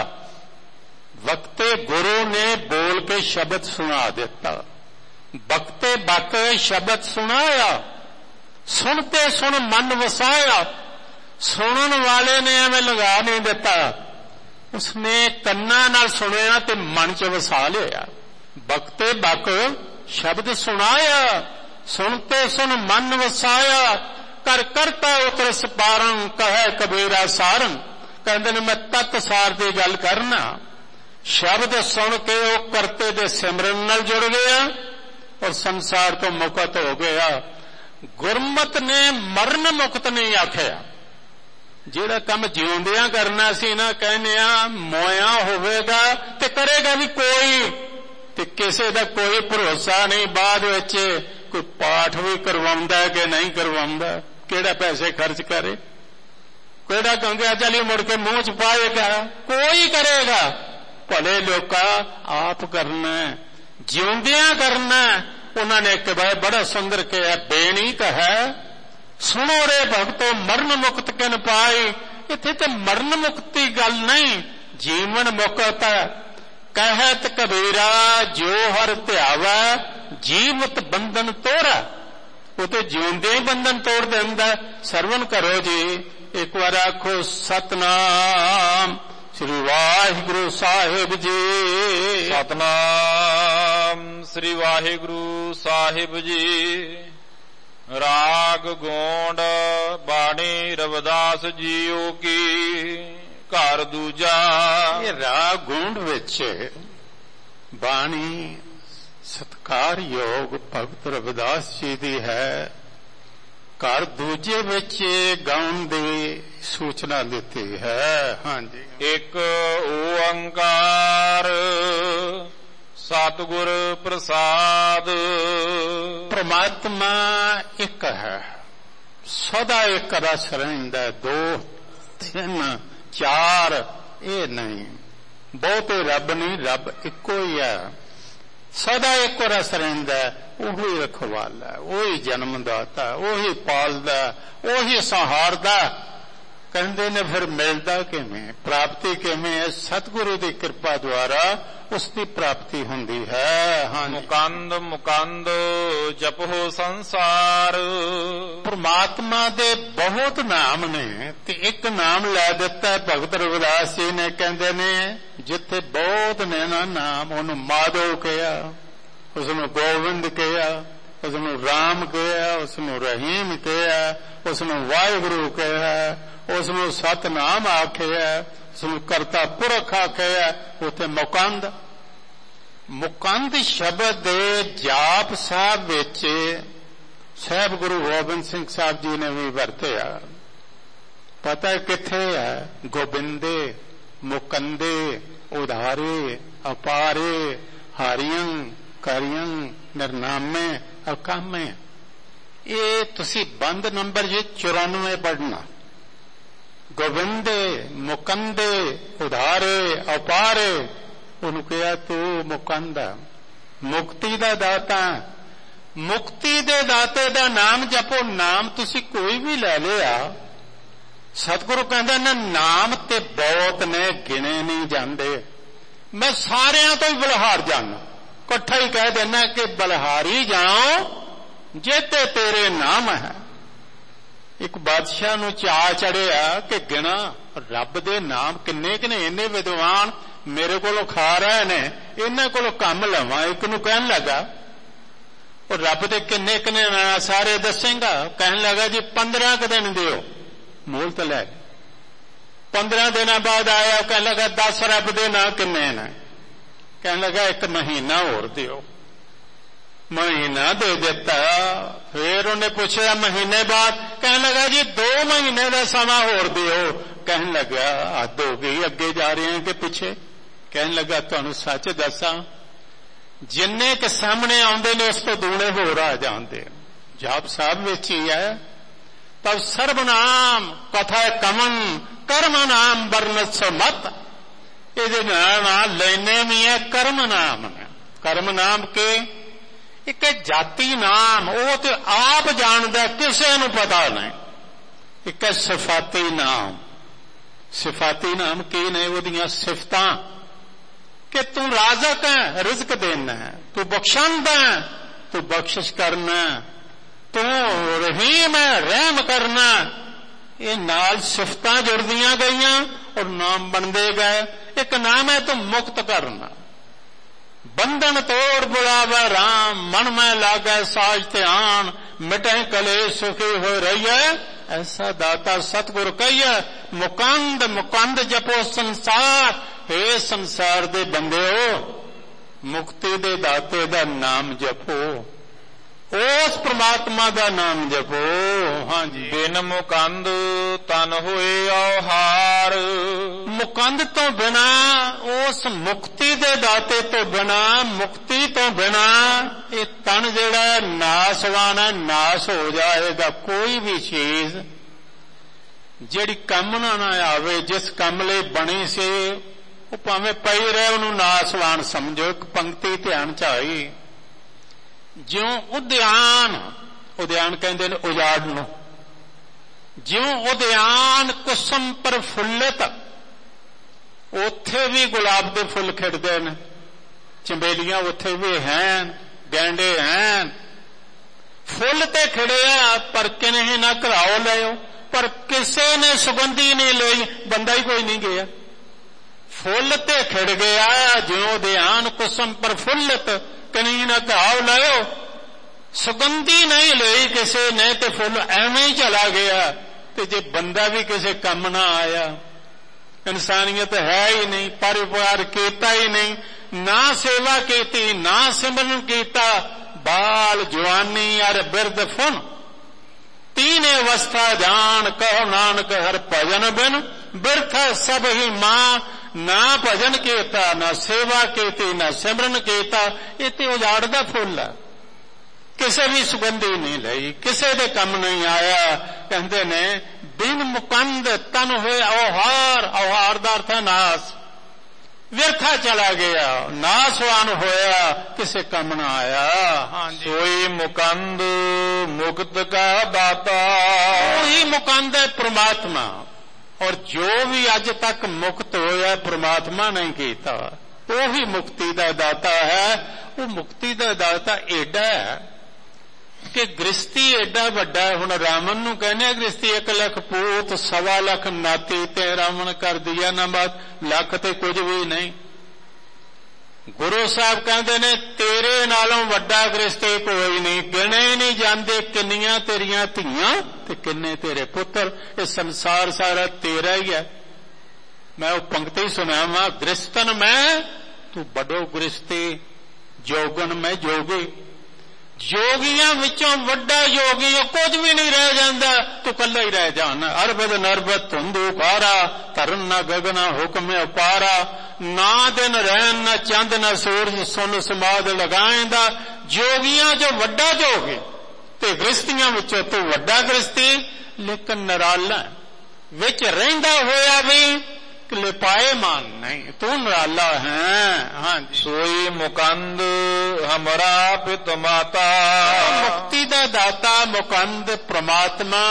वक्ते गुरु ने बोल के शब्द सुना दिता। बक्ते बक शब्द सुनाया। सुनते सुन मन वसाया। सुनन वाले ने एवं लगा नहीं दिता, उसने कन्ना नाल सुनिया ते मन च वसा लिया। बक्ते बक शब्द सुनाया। सुनते सुन मन वसाया। कर करता उतर सपारन कहे कबीरा सारन। कहते मैं तत् सार की गल करना। शब्द सुन के वो करते दे सिमरन नाल जुड़ गया और संसार तो मुक्त हो गया। गुरमत ने मरण मुक्त नहीं आख्या। जेड़ा काम जिउंदियां करना सी ना, कहने मोया होवेगा ते करेगा भी कोई, ਤੇ ਕਿਸੇ ਦਾ ਕੋਈ ਭਰੋਸਾ ਨਹੀਂ। ਬਾਅਦ ਵਿੱਚ ਕੋਈ ਪਾਠ ਵੀ ਕਰਵਾਉਂਦਾ ਕਿ ਨਹੀਂ ਕਰਵਾਉਂਦਾ, ਕਿਹੜਾ ਪੈਸੇ ਖਰਚ ਕਰੇ, ਕਿਹੜਾ ਕਹਿੰਦਾ ਚਲੀ ਮੁੜ ਕੇ ਮੂੰਹ ਚ ਪਾਏਗਾ, ਕੋਈ ਕਰੇਗਾ। ਭਲੇ ਲੋਕਾਂ ਆਪ ਕਰਨਾ, ਜਿਉਂਦਿਆਂ ਕਰਨਾ। ਉਹਨਾਂ ਨੇ ਇੱਕ ਬੜਾ ਸੁੰਦਰ ਕਿਹਾ, ਬੇਣੀ ਕਹੈ ਸੁਣੋ ਰੇ ਭਗਤੋ ਮਰਨ ਮੁਕਤ ਕਿਨ ਪਾਈ। ਇੱਥੇ ਤੇ ਮਰਨ ਮੁਕਤੀ ਗੱਲ ਨਹੀਂ, ਜੀਵਨ ਮੁਕਤ ਹੈ। ਕਹਿਤ ਕਬੀਰਾ ਜੋ ਹਰ ਧਿਆਵੈ ਜੀਵਤ ਬੰਧਨ ਤੋੜਾ। ਉਹ ਤੇ ਜਿਉਂਦੇ ਹੀ ਬੰਧਨ ਤੋੜ ਦਿੰਦਾ। ਸਰਵਨ ਕਰੋ ਜੀ, ਇੱਕ ਵਾਰ ਆਖੋ ਸਤਨਾਮ ਸ੍ਰੀ ਵਾਹਿਗੁਰੂ ਸਾਹਿਬ ਜੀ। ਸਤਨਾਮ ਸ੍ਰੀ ਵਾਹਿਗੁਰੂ ਸਾਹਿਬ ਜੀ। ਰਾਗ ਗੋਂਡ ਬਾਣੀ ਰਵਿਦਾਸ ਜੀਓ ਕੀ ਘਰ ਦੂਜਾ। ਇਹ ਰਾਗ ਗੋਂਡ ਵਿੱਚ ਬਾਣੀ ਸਤਿਕਾਰਯੋਗ ਭਗਤ ਰਵਿਦਾਸ ਜੀ ਦੀ ਹੈ। ਘਰ ਦੂਜੇ ਵਿੱਚ ਗਾਉਣ ਦੀ ਸੂਚਨਾ ਦਿੱਤੀ ਹੈ। ਹਾਂਜੀ, ਇੱਕ ਓੰਕਾਰ ਸਤਿਗੁਰ ਪ੍ਰਸਾਦ। ਪ੍ਰਮਾਤਮਾ ਇੱਕ ਹੈ, ਸਦਾ ਇੱਕ ਰਸ ਰਹਿੰਦਾ। 2 3 4 ਇਹ ਨਹੀਂ, ਬਹੁਤੇ ਰੱਬ ਨਹੀਂ, ਰੱਬ ਇੱਕੋ ਹੀ ਹੈ। ਸਦਾ ਇੱਕੋ ਰਸ ਰਹਿੰਦਾ। ਉਹੀ ਰਖਵਾਲਾ, ਉਹੀ ਜਨਮਦਾਤਾ, ਉਹੀ ਪਾਲਦਾ, ਉਹੀ ਸੰਹਾਰਦਾ। ਕਹਿੰਦੇ ਨੇ ਫਿਰ ਮਿਲਦਾ ਕਿਵੇਂ, ਪ੍ਰਾਪਤੀ ਕਿਵੇਂ ਹੈ? ਸਤਿਗੁਰੂ ਦੀ ਕਿਰਪਾ ਦੁਆਰਾ ਉਸ ਦੀ ਪ੍ਰਾਪਤੀ ਹੁੰਦੀ ਹੈ। ਹਾਂ, ਮੁਕੰਦ ਮੁਕੰਦ ਜਪੋ ਸੰਸਾਰ। ਪਰਮਾਤਮਾ ਦੇ ਬਹੁਤ ਨਾਮ ਨੇ ਤੇ ਇੱਕ ਨਾਮ ਲੈ ਦਿੱਤਾ ਭਗਤ ਰਵਿਦਾਸ ਜੀ ਨੇ। ਕਹਿੰਦੇ ਨੇ ਜਿੱਥੇ ਬਹੁਤ ਨੇ ਨਾ ਨਾਮ, ਉਹਨੂੰ ਮਾਧੋ ਕਿਹਾ, ਉਸਨੂੰ ਗੋਬਿੰਦ ਕਿਹਾ, ਉਸਨੂੰ ਰਾਮ ਕਿਹਾ, ਉਸਨੂੰ ਰਹੀਮ ਕਿਹਾ, ਉਸਨੂੰ ਵਾਹਿਗੁਰੂ ਕਿਹਾ, ਉਸਨੂੰ ਸਤਨਾਮ ਆਖਿਆ, ਉਸਨੂੰ ਕਰਤਾ ਪੁਰਖ ਆਖਿਆ। ਉੱਥੇ ਮੁਕੰਦ, ਮੁਕੰਦ ਸ਼ਬਦ ਦੇ ਜਾਪ ਸਾਹਿਬ ਵਿੱਚ ਸਾਹਿਬ ਗੁਰੂ ਗੋਬਿੰਦ ਸਿੰਘ ਸਾਹਿਬ ਜੀ ਨੇ ਵੀ ਵਰਤਿਆ। ਪਤਾ ਕਿੱਥੇ ਹੈ? ਗੋਬਿੰਦੇ ਮੁਕੰਦੇ ਉਧਾਰੇ ਅਪਾਰੇ ਹਾਰੀਆਂ ਕਾਰੀਆਂ ਨਿਰਨਾਮੇ ਅਕਾਮੇ। ਇਹ ਤੁਸੀਂ ਬੰਦ ਨੰਬਰ 94 ਪੜ੍ਹਨਾ। ਗੋਬਿੰਦੇ ਮੁਕੰਦੇ ਉਧਾਰੇ ਅਪਾਰੇ। ਉਹਨੂੰ ਕਿਹਾ ਤੂੰ ਮੁਕੰਦਾ, ਮੁਕਤੀ ਦਾ ਦਾਤਾ। ਮੁਕਤੀ ਦੇ ਦਾਤੇ ਦਾ ਨਾਮ ਜਪੋ। ਨਾਮ ਤੁਸੀਂ ਕੋਈ ਵੀ ਲੈ ਲਿਆ, ਸਤਿਗੁਰੂ ਕਹਿੰਦਾ ਨਾ ਨਾਮ ਤੇ ਬਹੁਤ ਨੇ, ਗਿਣੇ ਨਹੀਂ ਜਾਂਦੇ। ਮੈਂ ਸਾਰਿਆਂ ਤੋਂ ਹੀ ਬਲਿਹਾਰ ਜਾਣਾ, ਇਕੱਠਾ ਹੀ ਕਹਿ ਦੇਣਾ ਕਿ ਬਲਿਹਾਰੀ ਜਾਓ ਜੇਤੇ ਤੇਰੇ ਨਾਮ ਹੈ। ਇੱਕ ਬਾਦਸ਼ਾਹ ਨੂੰ ਚਾਅ ਚੜਿਆ ਕਿ ਗਿਣਾ ਰੱਬ ਦੇ ਨਾਮ ਕਿੰਨੇ ਕਿਨੇ। ਇੰਨੇ ਵਿਦਵਾਨ ਮੇਰੇ ਕੋਲੋਂ ਖਾ ਰਹੇ ਨੇ, ਇਹਨਾਂ ਕੋਲੋਂ ਕੰਮ ਲਵਾਂ। ਇੱਕ ਨੂੰ ਕਹਿਣ ਲੱਗਾ ਉਹ ਰੱਬ ਦੇ ਕਿੰਨੇ ਕਿਨੇ ਨਾਂ ਸਾਰੇ ਦੱਸੇਗਾ? ਕਹਿਣ ਲੱਗਾ ਜੀ 15 ਕੁ ਦਿਨ ਦਿਓ, ਮੋਲ ਤਾਂ ਲੈ। 15 ਦਿਨਾਂ ਬਾਅਦ ਆਇਆ, ਕਹਿਣ ਲੱਗਾ 10 ਰੱਬ ਦੇ ਨਾਂ ਕਿੰਨੇ ਨੇ? ਕਹਿਣ ਲੱਗਾ 1 ਮਹੀਨਾ ਹੋਰ ਦਿਓ। ਮਹੀਨਾ ਦੇ ਦਿੱਤਾ। ਫਿਰ ਉਹਨੇ ਪੁੱਛਿਆ ਮਹੀਨੇ ਬਾਅਦ, ਕਹਿਣ ਲੱਗਾ ਜੀ 2 ਮਹੀਨੇ ਦਾ ਸਮਾਂ ਹੋਰ ਦਿਓ। ਕਹਿਣ ਲੱਗਾ ਹੱਦ ਹੋ ਗਈ, ਅੱਗੇ ਜਾ ਰਹੇ ਕਿ ਪਿੱਛੇ? ਕਹਿਣ ਲੱਗਾ ਤੁਹਾਨੂੰ ਸੱਚ ਦੱਸਾਂ, ਜਿੰਨੇ ਕਿ ਸਾਹਮਣੇ ਆਉਂਦੇ ਨੇ ਉਸ ਤੋਂ ਦੂਣੇ ਹੋਰ ਆ ਜਾਂਦੇ। ਜਾਪ ਸਾਹਿਬ ਵਿੱਚ ਹੀ ਹੈ, ਤਬ ਸਰਬਨਾਮ ਕਥਾ ਕਮਨ ਕਰਮ ਨਾਮ ਵਰਨਸ ਮਤ। ਇਹਦੇ ਨਾਲ ਲੈਨੇ ਵੀ ਹੈ ਕਰਮ ਨਾਮ। ਕਰਮ ਨਾਮ ਕੇ ਇੱਕ ਜਾਤੀ ਨਾਮ, ਉਹ ਤੇ ਆਪ ਜਾਣਦਾ, ਕਿਸੇ ਨੂੰ ਪਤਾ ਨਹੀਂ। ਇੱਕ ਸਿਫਾਤੀ ਨਾਮ। ਸਿਫਾਤੀ ਨਾਮ ਕੀ ਨੇ? ਉਹਦੀਆਂ ਸਿਫਤਾਂ ਕਿ ਤੂੰ ਰਾਜ਼ਕ ਹੈ, ਰਿਜ਼ਕ ਦੇਣਾ, ਤੂੰ ਬਖਸ਼ਾਉਂਦਾ, ਤੂੰ ਬਖਸ਼ਿਸ਼ ਕਰਨਾ, ਤੂੰ ਰਹੀਮ ਹੈ, ਰਹਿਮ ਕਰਨਾ। ਇਹ ਨਾਲ ਸਿਫਤਾਂ ਜੁੜਦੀਆਂ ਗਈਆਂ ਔਰ ਨਾਮ ਬਣਦੇ ਗਏ। ਇੱਕ ਨਾਮ ਹੈ ਤੂੰ ਮੁਕਤ ਕਰਨਾ। ਬੰਧਨ ਤੋੜ ਬੁਲਾਵਾ ਰਾਮ, ਮਨ ਮੈਂ ਲਾਗੈ ਸਾਜ ਧਿਆਨ, ਮਿਟੈ ਕਲੇ ਸੁਖੀ ਹੋ ਰਹੀਐ, ਐਸਾ ਦਾਤਾ ਸਤਿਗੁਰ ਕਹੀਐ। ਮੁਕੰਦ ਮੁਕੰਦ ਜਪੋ ਸੰਸਾਰ। हे ਸੰਸਾਰ ਦੇ ਬੰਦਿਓ, ਮੁਕਤੀ ਦੇ ਦਾਤੇ ਦਾ ਨਾਮ ਜਪੋ। ਉਸ ਪ੍ਰਮਾਤਮਾ ਦਾ ਨਾਮ ਜਪੋ। ਹਾਂਜੀ, ਬਿਨ ਮੁਕੰਦ ਤਨ ਹੋਏ ਔਹਾਰ। ਮੁਕੰਦ ਤੋਂ ਬਿਨਾ, ਉਸ ਮੁਕਤੀ ਦੇ ਦਾਤੇ ਤੋਂ ਬਿਨਾ, ਮੁਕਤੀ ਤੋਂ ਬਿਨਾ ਇਹ ਤਨ ਜਿਹੜਾ ਨਾਸਵਾਨ ਹੈ, ਨਾਸ ਹੋ ਜਾਏਗਾ। ਕੋਈ ਵੀ ਚੀਜ਼ ਜਿਹੜੀ ਕੰਮ ਨਾ ਆਵੇ, ਜਿਸ ਕੰਮ ਲਈ ਬਣੀ ਸੀ, ਉਹ ਭਾਵੇਂ ਪਈ ਰਹੇ, ਉਹਨੂੰ ਨਾਸਵਾਨ ਸਮਝੋ। ਇੱਕ ਪੰਕਤੀ ਧਿਆਨ ਚ ਆਈ, ਜਿਉਂ ਉਦਿਆਨ ਕਹਿੰਦੇ ਨੇ ਉਜਾੜ ਨੂੰ, ਜਿਉਂ ਉਦਿਆਨ ਕੁਸਮ ਪ੍ਰਫੁੱਲਤ, ਉੱਥੇ ਵੀ ਗੁਲਾਬ ਦੇ ਫੁੱਲ ਖਿੜਦੇ ਨੇ, ਚੰਬੇਲੀਆਂ ਉੱਥੇ ਵੀ ਹਨ, ਗੈਂਡੇ ਹਨ, ਫੁੱਲ ਤੇ ਖਿੜਿਆ ਪਰ ਕਿਨੇ ਨਾ ਘਰਾਓ ਲਿਓ, ਪਰ ਕਿਸੇ ਨੇ ਸੁਗੰਧੀ ਨਹੀਂ ਲਈ, ਬੰਦਾ ਹੀ ਕੋਈ ਨਹੀਂ ਗਿਆ। ਫੁੱਲ ਤੇ ਖਿੜ ਗਿਆ, ਜਿਉਂ ਉਦਿਆਨ ਕੁਸਮ ਪ੍ਰਫੁੱਲਤ, ਕਨੀ ਨਾ ਘਾਵ ਲਾਇਓ, ਸੁਗੰਧੀ ਨਹੀਂ ਲਈ ਕਿਸੇ ਨੇ, ਤੇ ਫੁੱਲ ਐਵੇਂ ਹੀ ਚਲਾ ਗਿਆ। ਤੇ ਜੇ ਬੰਦਾ ਵੀ ਕਿਸੇ ਕੰਮ ਨਾ ਆਇਆ, ਇਨਸਾਨੀਅਤ ਹੈ ਹੀ ਨਹੀਂ, ਪਰਿਵਾਰ ਕੀਤਾ ਹੀ ਨਹੀਂ, ਨਾ ਸੇਵਾ ਕੀਤੀ, ਨਾ ਸਿਮਰਨ ਕੀਤਾ, ਬਾਲ ਜਵਾਨੀ ਅਰ ਬਿਰਧ ਫੁਨ, ਤੀਨੇ ਅਵਸਥਾ ਜਾਣ, ਕਹੋ ਨਾਨਕ ਹਰ ਭਜਨ ਬਿਨ ਬਿਰਥ ਸਭ ਹੀ ਮਾਂ। ਨਾ ਭਜਨ ਕੀਤਾ, ਨਾ ਸੇਵਾ ਕੀਤੀ, ਨਾ ਸਿਮਰਨ ਕੀਤਾ, ਇਹ ਤੇ ਉਜਾੜ ਦਾ ਫੁੱਲ ਹੈ। ਕਿਸੇ ਵੀ ਸੁਗੰਧੀ ਨਹੀਂ ਲਈ, ਕਿਸੇ ਦੇ ਕੰਮ ਨਹੀਂ ਆਇਆ। ਕਹਿੰਦੇ ਨੇ ਬਿਨ ਮੁਕੰਦ ਤਨ ਹੋਏ ਔਹਾਰ। ਔਹਾਰ ਦਾ ਅਰਥ ਹੈ ਨਾਸ, ਵਿਅਰਥਾ ਚਲਾ ਗਿਆ, ਨਾਸਵਾਨ ਹੋਇਆ, ਕਿਸੇ ਕੰਮ ਨਾ ਆਇਆ। ਹਾਂਜੀ, ਸੋਈ ਮੁਕੰਦ ਮੁਕਤ ਕਾ ਦਾਤਾ। ਉਹੀ ਮੁਕੰਦ ਹੈ ਪ੍ਰਮਾਤਮਾ। ਔਰ ਜੋ ਵੀ ਅੱਜ ਤੱਕ ਮੁਕਤ ਹੋਇਆ ਪ੍ਰਮਾਤਮਾ ਨੇ ਕੀਤਾ, ਉਹੀ ਮੁਕਤੀ ਦਾ ਦਾਤਾ ਹੈ। ਉਹ ਮੁਕਤੀ ਦਾ ਦਾਤਾ ਏਡਾ ਹੈ ਕਿ ਗ੍ਰਸਤੀ ਏਡਾ ਵੱਡਾ ਹੈ। ਹੁਣ ਰਾਵਣ ਨੂੰ ਕਹਿੰਦੇ ਆ ਗ੍ਰਸਤੀ 1 ਲੱਖ ਪੂਤ, 1.25 ਲੱਖ ਨਾਤੀ, ਤੇ ਰਾਵਣ ਕਰ ਦਿਆ ਨਾ ਬਾਤ, ਲੱਖ ਤੇ ਕੁਝ ਵੀ ਨਹੀਂ। ਗੁਰੂ ਸਾਹਿਬ ਕਹਿੰਦੇ ਨੇ ਤੇਰੇ ਨਾਲੋਂ ਵੱਡਾ ਗ੍ਰਸਤੀ ਕੋਈ ਨਹੀਂ, ਗਿਣੇ ਹੀ ਨਹੀਂ ਜਾਂਦੇ ਕਿੰਨੀਆਂ ਤੇਰੀਆਂ ਧੀਆਂ ਤੇ ਕਿੰਨੇ ਤੇਰੇ ਪੁੱਤਰ। ਇਹ ਸੰਸਾਰ ਸਾਰਾ ਤੇਰਾ ਹੀ ਹੈ। ਮੈਂ ਉਹ ਪੰਕਤੀ ਸੁਣਾਵਾਂ, ਗ੍ਰਸਤਨ ਮੈਂ ਤੂੰ ਬੜੋ ਗ੍ਰਸਤੀ, ਜੋਗਨ ਮੈਂ ਜੋਗੀ। ਜੋਗੀਆਂ ਵਿੱਚੋਂ ਵੱਡਾ ਜੋਗੀ, ਉਹ ਕੁਝ ਵੀ ਨਹੀਂ ਰਹਿ ਜਾਂਦਾ, ਤੂੰ ਕੱਲਾ ਹੀ ਰਹਿ ਜਾਣਾ। ਅਰਬਦ ਨਰਬਤ ਧੁੰਦੂ ਕਾਰਾ, ਧਰਨ ਨਾ ਗਗਨਾ ਹੁਕਮ ਅਪਾਰਾ। ਨਾ ਦਿਨ ਰਹਿਣ, ਨਾ ਚੰਦ, ਨਾ ਸੂਰਜ, ਸੁਨ ਸਮਾਦ ਲਗਾਏਂਦਾ। ਜੋਗੀਆਂ ਜੋ ਵੱਡਾ ਜੋਗੀ, ਤੇ ਗ੍ਰਸਤੀਆਂ ਵਿੱਚੋਂ ਤੂੰ ਵੱਡਾ ਗ੍ਰਸਤੀ, ਲੇਕਿਨ ਨਿਰਾਲਾ ਵਿੱਚ ਰਹਿੰਦਾ ਹੋਇਆ ਵੀ ਲਿਪਾਏ ਮਾਨ ਨਹੀਂ, ਤੂੰ ਨਿਰਾਲਾ ਹੈ। ਹਾਂਜੀ, ਸੋਈ ਮੁਕੰਦ ਹਮਰਾ ਪਿਤ ਮਾਤਾ। ਮੁਕਤੀ ਦਾ ਦਾਤਾ ਮੁਕੰਦ ਪ੍ਰਮਾਤਮਾ,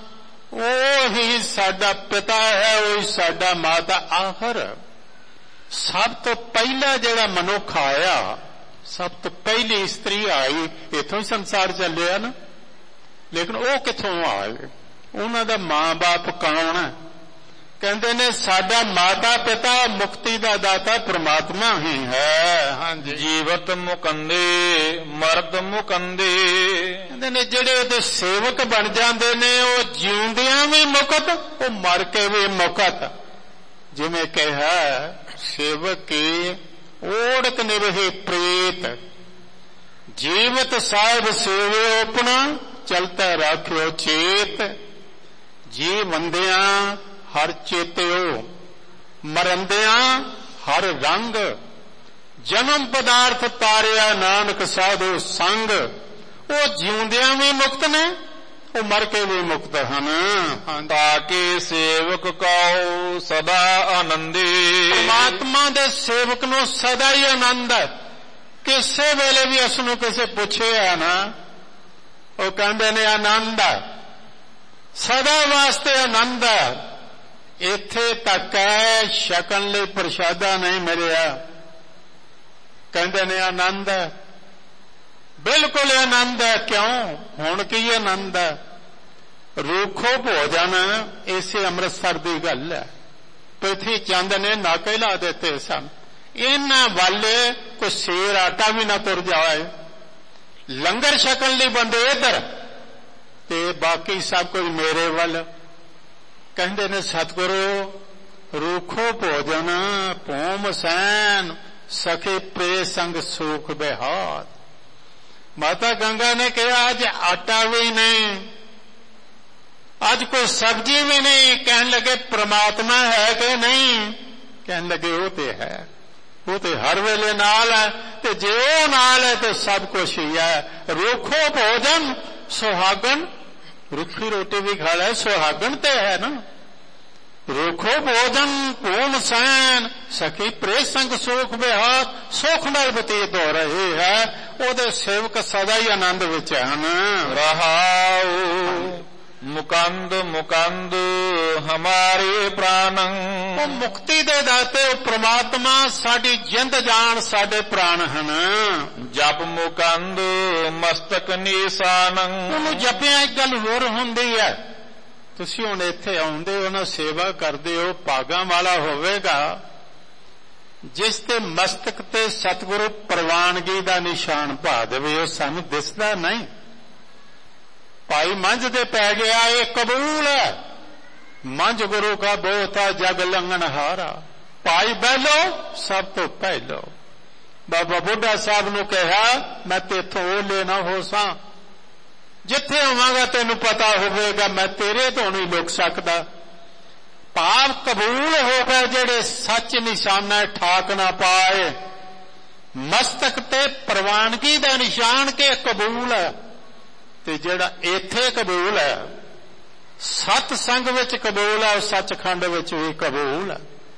ਉਹੀ ਸਾਡਾ ਪਿਤਾ ਹੈ, ਉਹੀ ਸਾਡਾ ਮਾਤਾ। ਆਖਰ ਸਭ ਤੋਂ ਪਹਿਲਾ ਜਿਹੜਾ ਮਨੁੱਖ ਆਇਆ, ਸਭ ਤੋਂ ਪਹਿਲੀ ਇਸਤਰੀ ਆਈ, ਇੱਥੋਂ ਹੀ ਸੰਸਾਰ ਚੱਲਿਆ ਨਾ। ਲੇਕਿਨ ਉਹ ਕਿੱਥੋਂ ਆਏ? ਉਹਨਾਂ ਦਾ ਮਾਂ-ਬਾਪ ਕੌਣ ਹੈ? ਕਹਿੰਦੇ ਨੇ ਸਾਡਾ ਮਾਤਾ ਪਿਤਾ ਮੁਕਤੀ ਦਾ ਦਾਤਾ ਪ੍ਰਮਾਤਮਾ ਹੀ ਹੈ। ਹਾਂਜੀ, ਜੀਵਤ ਮੁਕੰਦੇ ਮਰਦ ਮੁਕੰਦੇ। ਕਹਿੰਦੇ ਨੇ ਜਿਹੜੇ ਉਹਦੇ ਸੇਵਕ ਬਣ ਜਾਂਦੇ ਨੇ, ਉਹ ਜਿਉਂਦਿਆਂ ਵੀ ਮੁਕਤ, ਉਹ ਮਰ ਕੇ ਵੀ ਮੁਕਤ। ਜਿਵੇਂ ਕਿਹਾ, ਸੇਵਕ ਕੀ ਓੜਕ ਨਿਰਹੇ ਪ੍ਰੇਤ, ਜੀਵਤ ਸਾਹਿਬ ਸੇਵੇ ਆਪਣਾ, ਚਲਤਾ ਰਾਖਿਓ ਚੇਤ। ਜੀ ਬੰਦਿਆਂ ਹਰ ਚੇਤਿਓ, ਮਰੰਦਿਆਂ ਹਰ ਰੰਗ। ਜਨਮ ਪਦਾਰਥ ਤਾਰਿਆ ਨਾਨਕ ਸਾਧੂ ਸੰਗ। ਉਹ ਜਿਉਂਦਿਆਂ ਵੀ ਮੁਕਤ ਨੇ, ਉਹ ਮਰ ਕੇ ਵੀ ਮੁਕਤ ਹਨ। ਤਾਕੇ ਸੇਵਕ ਕਉ ਸਦਾ ਆਨੰਦੀ। ਪਰਮਾਤਮਾ ਦੇ ਸੇਵਕ ਨੂੰ ਸਦਾ ਹੀ ਆਨੰਦ ਹੈ। ਕਿਸੇ ਵੇਲੇ ਵੀ ਉਸ ਨੂੰ ਕਿਸੇ ਪੁੱਛਿਆ ਨਾ, ਉਹ ਕਹਿੰਦੇ ਨੇ ਆਨੰਦ ਹੈ, ਸਦਾ ਵਾਸਤੇ ਆਨੰਦ ਹੈ। ਇੱਥੇ ਤੱਕ ਹੈ ਛਕਣ ਲਈ ਪ੍ਰਸ਼ਾਦਾ ਨਹੀਂ ਮਿਲਿਆ, ਕਹਿੰਦੇ ਨੇ ਆਨੰਦ ਹੈ, ਬਿਲਕੁਲ ਆਨੰਦ ਹੈ। ਕਿਉਂ? ਹੁਣ ਕੀ ਆਨੰਦ ਹੈ? ਰੂਖੋ ਭੋਜਨ, ਇਸੇ ਅੰਮ੍ਰਿਤਸਰ ਦੀ ਗੱਲ ਹੈ। ਪ੍ਰਿਥੀ ਚੰਦ ਨੇ ਨਾਕੇ ਲਾ ਦਿੱਤੇ ਸਨ, ਇਹਨਾਂ ਵਾਲੇ ਕੋਈ ਸੇਰ ਆਟਾ ਵੀ ਨਾ ਤੁਰ ਜਾਏ। ਲੰਗਰ ਛਕਣ ਲਈ ਬੰਦੇ ਇੱਧਰ ਤੇ ਬਾਕੀ ਸਭ ਕੁਝ ਮੇਰੇ ਵੱਲ। ਕਹਿੰਦੇ ਨੇ ਸਤਿਗੁਰੂ ਰੂਖੋ ਭੋਜਨ ਭੂਮ ਸੈਨ, ਸਖੇ ਪ੍ਰੇ ਸੰਗ ਸੁਖ ਬਿਹਾਰ। ਮਾਤਾ ਗੰਗਾ ਨੇ ਕਿਹਾ ਅੱਜ ਆਟਾ ਵੀ ਨਹੀਂ, ਅੱਜ ਕੋਈ ਸਬਜ਼ੀ ਵੀ ਨਹੀਂ। ਕਹਿਣ ਲੱਗੇ ਪ੍ਰਮਾਤਮਾ ਹੈ ਕਿ ਨਹੀਂ? ਕਹਿਣ ਲੱਗੇ ਉਹ ਤੇ ਹੈ, ਉਹ ਤੇ ਹਰ ਵੇਲੇ ਨਾਲ ਹੈ, ਤੇ ਜੇ ਉਹ ਨਾਲ ਹੈ ਤੇ ਸਭ ਕੁਛ ਹੀ ਹੈ। ਰੁੱਖੋ ਭੋਜਨ ਸੁਹਾਗਣ, ਰੁੱਖੀ ਰੋਟੀ ਵੀ ਖਾ ਲੈ, ਸੁਹਾਗਣ ਤੇ ਹੈ ਨਾ। ਰੁੱਖੋ ਭੋਜਨ ਪੂਰਨ ਸੈਨ, ਸਖੀ ਪ੍ਰੇ ਸੰਗ ਸੁਖ ਵਿਹਾਰ, ਸੁਖ ਨਾਲ ਬਤੀਤ ਹੋ ਰਹੇ ਹੈ। ਉਹਦੇ ਸੇਵਕ ਸਦਾ ਹੀ ਆਨੰਦ ਵਿੱਚ ਹਨ। ਰਹਾਉ ਮੁਕੰਦ ਮੁਕੰਦ ਹਮਾਰੇ ਪ੍ਰਾਣੰ, ਉਹ ਮੁਕਤੀ ਦੇ ਦਾਤੇ ਉਹ ਪ੍ਰਮਾਤਮਾ ਸਾਡੀ ਜਿੰਦ ਜਾਨ ਸਾਡੇ ਪ੍ਰਾਣ ਹਨ। ਜਪ ਮੁਕੰਦ ਮਸਤਕ ਨਿਸ਼ਾਨੰ, ਉਹਨੂੰ ਜਪਿਆ ਇੱਕ ਗੱਲ ਹੋਰ ਹੁੰਦੀ ਹੈ। ਤੁਸੀਂ ਹੁਣ ਇੱਥੇ ਆਉਂਦੇ ਹੋ ਨਾ, ਸੇਵਾ ਕਰਦੇ ਹੋ, ਭਾਗਾਂ ਵਾਲਾ ਹੋਵੇਗਾ ਜਿਸ ਤੇ ਮਸਤਕ ਤੇ ਸਤਿਗੁਰੂ ਪ੍ਰਵਾਨਗੀ ਦਾ ਨਿਸ਼ਾਨ ਪਾ ਦੇਵੇ। ਉਹ ਸਾਨੂੰ ਦਿਸਦਾ ਨਹੀਂ। ਭਾਈ ਮੰਝ ਦੇ ਪੈ ਗਿਆ, ਇਹ ਕਬੂਲ ਹੈ। ਮੰਝ ਗੁਰੂ ਕਾ ਬੋਤਾ ਜਗ ਲੰਘਣ ਹਾਰਾ, ਭਾਈ ਬਹਿਲੋ ਸਭ ਤੋਂ ਪਹਿਲੋ। ਬਾਬਾ ਬੁੱਢਾ ਸਾਹਿਬ ਨੂੰ ਕਿਹਾ ਮੈਂ ਤੇਥੋਂ ਉਹ ਲੈਣਾ ਹੋ ਸਾਂ, ਜਿੱਥੇ ਹੋਵਾਂਗਾ ਤੈਨੂੰ ਪਤਾ ਹੋਵੇਗਾ ਮੈਂ ਤੇਰੇ ਤੋਂ ਨਹੀਂ ਲੁਕ ਸਕਦਾ। ਭਾਵ ਕਬੂਲ ਹੋ ਗਏ ਜਿਹੜੇ ਸੱਚ ਨਿਸ਼ਾਨਾ ਠਾਕ ਨਾ ਪਾਏ। ਮਸਤਕ ਤੇ ਪ੍ਰਵਾਨਗੀ ਦਾ ਨਿਸ਼ਾਨ ਕੇ ਕਬੂਲ ਹੈ, ਤੇ ਜਿਹੜਾ ਇੱਥੇ ਕਬੂਲ ਹੈ, ਸਤ ਸੰਗ ਵਿੱਚ ਕਬੂਲ ਹੈ, ਸੱਚਖੰਡ ਵਿੱਚ ਵੀ ਕਬੂਲ ਹੈ।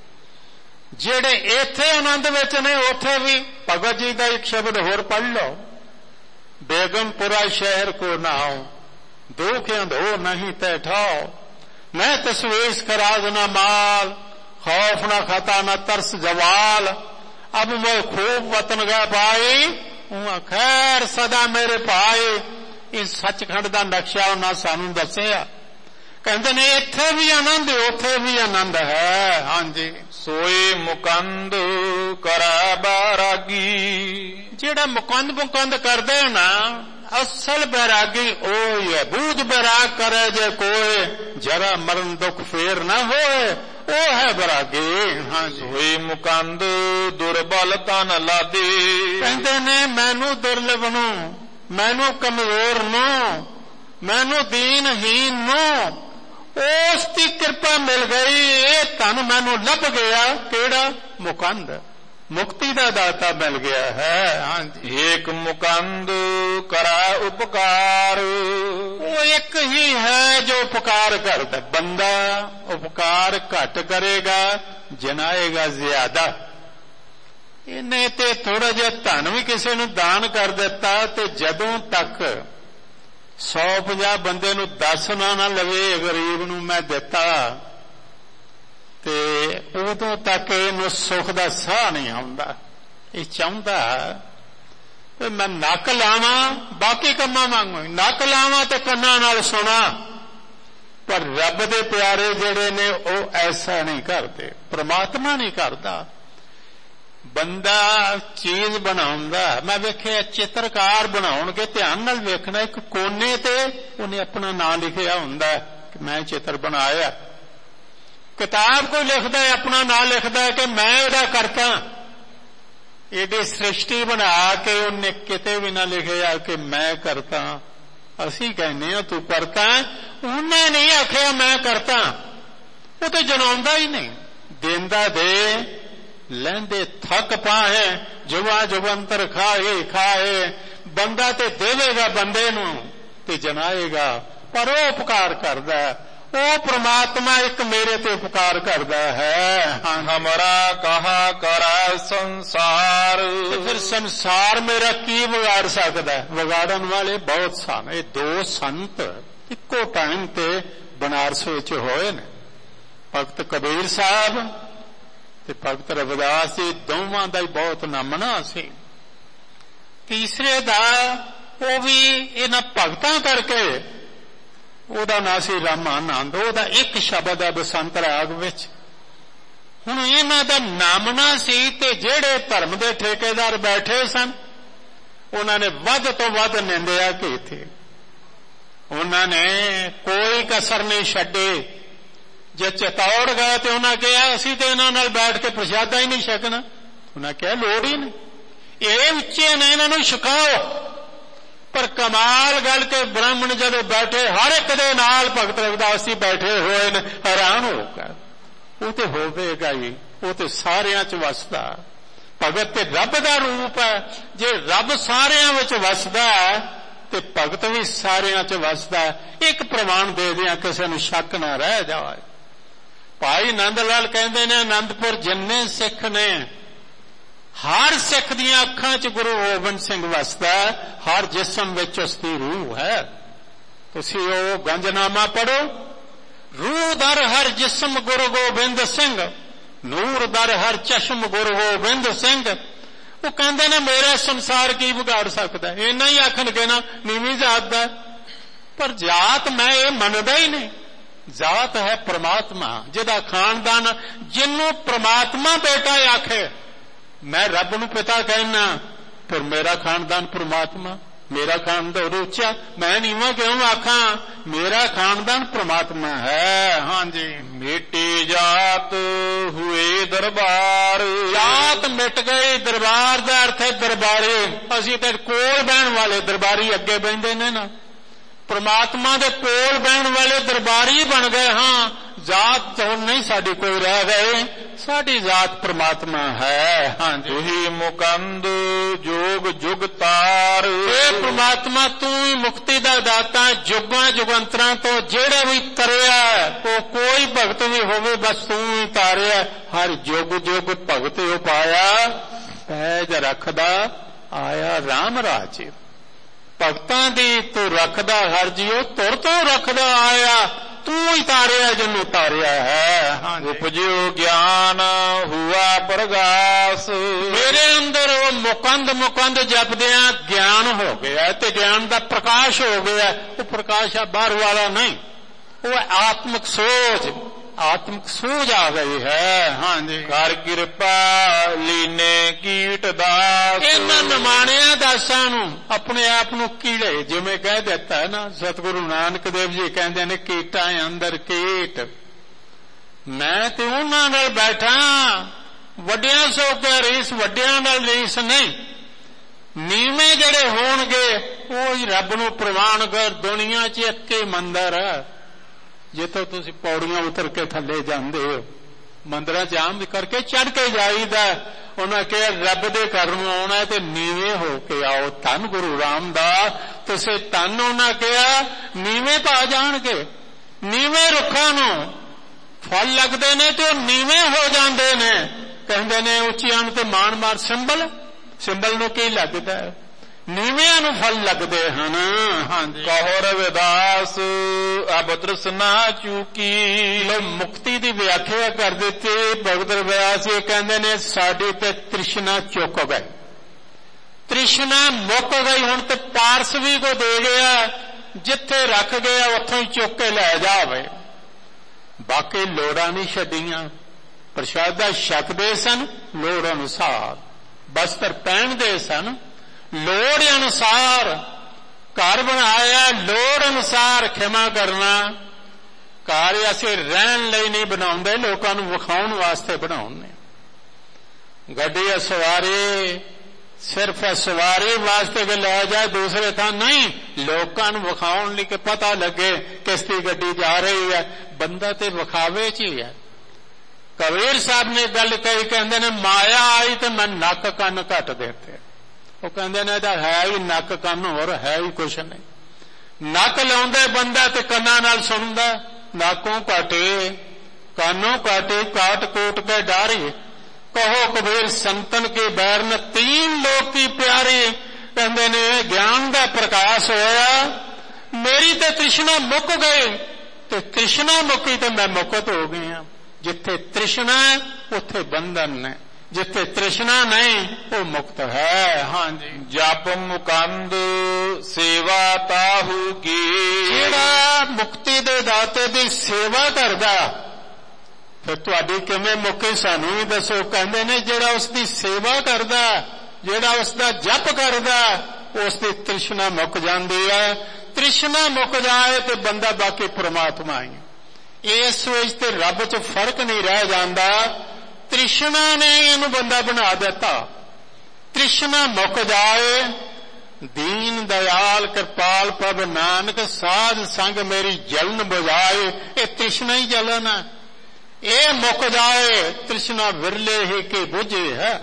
ਜਿਹੜੇ ਇੱਥੇ ਆਨੰਦ ਵਿੱਚ ਨੇ ਉੱਥੇ ਵੀ ਭਗਤ ਜੀ ਦਾ ਇੱਕ ਸ਼ਬਦ ਹੋਰ ਪੜ੍ਹ ਲਓ, बेगमपुरा शहर को नाओ, दुख अंधो नहीं तै ठाओ, न तस्वीर खराज न माल, खौफ न खता न तरस जवाल, अब मैं खूब वतन गए पाई, खैर सदा मेरे पाए। इस सचखंड का नक्शा उन्हें सानू दसिया। कहते ने इत्थे भी आनंद उत्थे भी आनंद है। हाँ जी, सोए मुकंद करा बैरागी, जेड़ा मुकंद करदे ना असल बैरागी ओ है। बूझ बैराग करे जे कोई, जरा मरण दुख फेर ना होए, ओ है बैरागी। हाँ जी, सोए मुकंद दुर्बल तन लादे, कहते ने मैनू दुर्लभ नू, मैनू कमजोर नू, मैनू दीनहीन नू उस दी कृपा मिल गई, ये धन मैनू लभ गया। केड़ा? मुकंद, मुक्ति का दाता मिल गया है। हाँ जी, एक मुकंद करा उपकार, वो एक ही है जो उपकार करता। बंदा उपकार घट करेगा, जनाएगा ज्यादा। इन्हें ते थोड़ा जिहा धन भी किसी नूं दान कर दिता, ते जदों तक 150 बंदे नूं 10 ना लवे गरीब नूं मैं दिता, ते उदों तक इहनूं सुख दा साह नहीं आउंदा। ये चाहुंदा ते मैं नक लावां बाकी कम्मां वांगू, नक लावां ते कन्नां नाल सुना। पर रब दे प्यारे जिहड़े ने वो ऐसा नहीं करते, परमात्मा नहीं करदा। बंदा चीज बनाउंदा, मैं वेखिया चित्रकार बनाउणगे ध्यान नाल वेखना, एक कोने ते उन्हें अपना नाम लिखिया हुंदा कि मैं चित्र बनाया। किताब कोई लिखदा है अपना नाम लिखदा है कि मैं इहदा करता। एडी सृष्टि बना के उन्हें किते भी ना लिखिया कि मैं करता। असीं कहने तू करता, उन्हें नहीं आखिया मैं करता। वो तो जनाउंदा ही नहीं, देंदा दे लैंदे थक पाए, जुआ जुबंतर खाए खाए। बंदा ते देवेगा बंदे नू ते जनाएगा, पर वो उपकार करदा है। वो परमात्मा एक मेरे ते उपकार करदा है। हमरा कहा करा संसार, तो फिर संसार मेरा की बिगाड़ सकदा है? बिगाड़न वाले बहुत सन। ये दो संत इको टाइम ते बनारस विच होए ने, भगत कबीर साहब ते भगत रविदास जी, दोवां दा ही बहुत नामना सी। तीसरे दा वो भी इन्हां भगतां करके, ओदा नाम सी रामानंद। ओदा एक शब्द है बसंत राग विच। हुण इन्हां दा नामना सी ते जेड़े धर्म दे ठेकेदार बैठे सन उन्हां ने वध तो वध निंदिया कीती। उन्हां ने कोई कसर नहीं छड्डी। जे चितौड़ गए तो उन्हें कहा असी तो इन्हों नाल बैठ के प्रसादा ही नहीं छकना। उन्हें कहा लोड़ ही नहीं, ये उच्चे ने इन्हों छकाओ। पर कमाल गल के ब्राह्मण जदों बैठे हर एक दे नाल भगत रविदास जी बैठे हुए ने हैरान होकर वो तो होवेगा ही वो तो सारियां च वसदा भगत ते रब दा रूप है जे रब सारियां विच वसदा ते भगत भी सारियां च वसदा एक प्रमाण दे दियां किसी नूं शक ना रह जाए भाई नंद लाल कहंदे ने आनंदपुर जिन्ने सिख ने हर सिख दियां अखां च गुरु गोबिंद सिंह वसदा हर जिस्म विच उसदी रूह है तुसीं ओ गंजनामा पढ़ो रूह दर हर जिस्म गुरु गोबिंद सिंह नूर दर हर चश्म गुरु गोबिंद सिंह वो कहंदे ने मेरा संसार की बिगाड़ सकदा है इन्ना ही आखणगे ना नीवीं जात दा पर जात मैं ये मनदा ही नहीं जात है परमात्मा जिहदा खानदान जिन्नू परमात्मा बेटा आखे मैं रब नूं पिता कहना फिर मेरा खानदान परमात्मा मेरा खानदान उच्चा मैं नीवा क्यों आखा मेरा खानदान परमात्मा है। हाँ जी मिटी जात हुए दरबार जात मिट गई दरबार का अर्थ है दरबारी असीं ते कोल बहन वाले दरबारी अगे बहिंदे ने ना परमात्मा दे कोल बहन वाले दरबारी बन गए। हाँ जात तो नहीं साडी कोई रह गए साडी जात परमात्मा है। हाँ जी तुही मुकंद जोग जुगतार परमात्मा तू ही मुक्ति दा दाता जुगां जुगंतरां तो जेड़ा भी तरिया वो कोई भगत भी होवे बस तू ही तारिया हर जुग जुग भगत हो पाया पैज रखदा आया राम राज भगतां दी तू रखदा हर जियो तुर तो रखदा आया तू ही तारिया जिन्नू तारिया है। हाँ उपजियो ज्ञान हुआ प्रगास मेरे अंदर वो मुकंद मुकंद जपदिया ज्ञान हो गया ते ज्ञान का प्रकाश हो गया वो प्रकाश बाहर वाला नहीं वो आत्मिक सोच आ गई है। हाँ जी कर कृपा लीने कीट दास इन्हां निमाणिया दासां नूं अपने आप नूं कीड़े जिवें कह दिता है ना सतगुरु नानक देव जी कहंदे ने कीटां अंदर कीट मैं ते उन्हां नाल बैठा वड्डियां सो के रीस वड्डियां नाल रीस नहीं नीवें जिहड़े होणगे ओह ही रब नूं प्रवान कर दुनिया च इक ही मंदिर है जिथों तुसीं पौड़ियां उतर के थले जांदे हो मंदिरां च आम करके चढ़ के जाईदा उन्हें कहा रब दे घर नूं आउणा है ते नीवें हो के आओ धन गुरु रामदास तुसीं धन उन्हें कहा नीवें पा जाणगे नीवें रुखां नूं फल लगदे ने ते नीवें हो जांदे ने कहंदे ने उच्चियां ते माण मार सिंबल नूं की लगदा है नीवियां नूं फल लगदे हन। हाँ जी कहो रविदास अब तृष्णा चूकी लो मुक्ति दी व्याख्या कर दित्ती भगत रविदास ये कहंदे ने साडी ते तृष्णा चुक गई तृष्णा मुक गई हुण ते पारस भी को दे गया जिथे रख गया उत्थों ही चुक के लै जावे बाकी लोड़ां नहीं छड्डियां प्रसादा छकदे सन लोड़ अनुसार बस्तर पहनदे सन लोड़ अनुसार घर बनाया लोड़ अनुसार खिमा करना घर असीं रहन लई नहीं बनाउंदे लोकां नूं विखाउण वास्ते बनाउंदे गड्डी सवारी सिर्फ सवारी वास्ते के लै जाए दूसरे थां नहीं लोकां नूं विखाउण लई कि पता लगे किसदी गड्डी जा रही है बंदा ते विखावे च ही है। कबीर साहब ने गल कही कहंदे ने माया आई तो मैं नक कन घट देते वो कहंदे ने है ही नक कन होर है ही कुछ नहीं नक लाउंदा बंदा ते कन्नां नाल सुणदा नाकों घाटे कानों घाटे काट कोट के डारी कहो कबीर संतन के बैर न तीन लोग की प्यारी कहंदे ने ज्ञान का प्रकाश होया मेरी ते तृष्णा मुक गई ते तृष्णा मुकी तो मैं मुक्त हो गया जिथे तृष्णा है उथे बंधन है जिथे तृष्णा नहीं वो मुक्त है। हाँ जी जप मुकंद सेवा ताहू की जेड़ा मुक्ति दे दाते दी सेवा करदा फिर तुहाडी किवें मुक्ति सानू भी दसो कहंदे ने जेड़ा उसकी सेवा करदा जेड़ा उसका जप करदा उसकी तृष्णा मुक जाती है तृष्णा मुक जाए तो बंदा बाकी परमात्मा ही इस विच ते रब च फर्क नहीं रह जाता तृष्णा ने इनू बंदा बना दिता तृष्णा मुक जाए ਦੀਨ ਦਇਆਲ ਕਿਰਪਾਲ ਪ੍ਰਭ ਨਾਨਕ ਸਾਧ ਸੰਗ ਮੇਰੀ ਜਲਨ ਬੁਝਾਏ। ਇਹ ਤ੍ਰਿਸ਼ਨਾ ਹੀ ਜਲਨ ਹੈ, ਇਹ ਮੁੱਕ ਜਾਏ ਤ੍ਰਿਸ਼ਨਾ ਵਿਰਲੇ ਹੀ ਕੇ ਬੁਝੇ ਹੈ।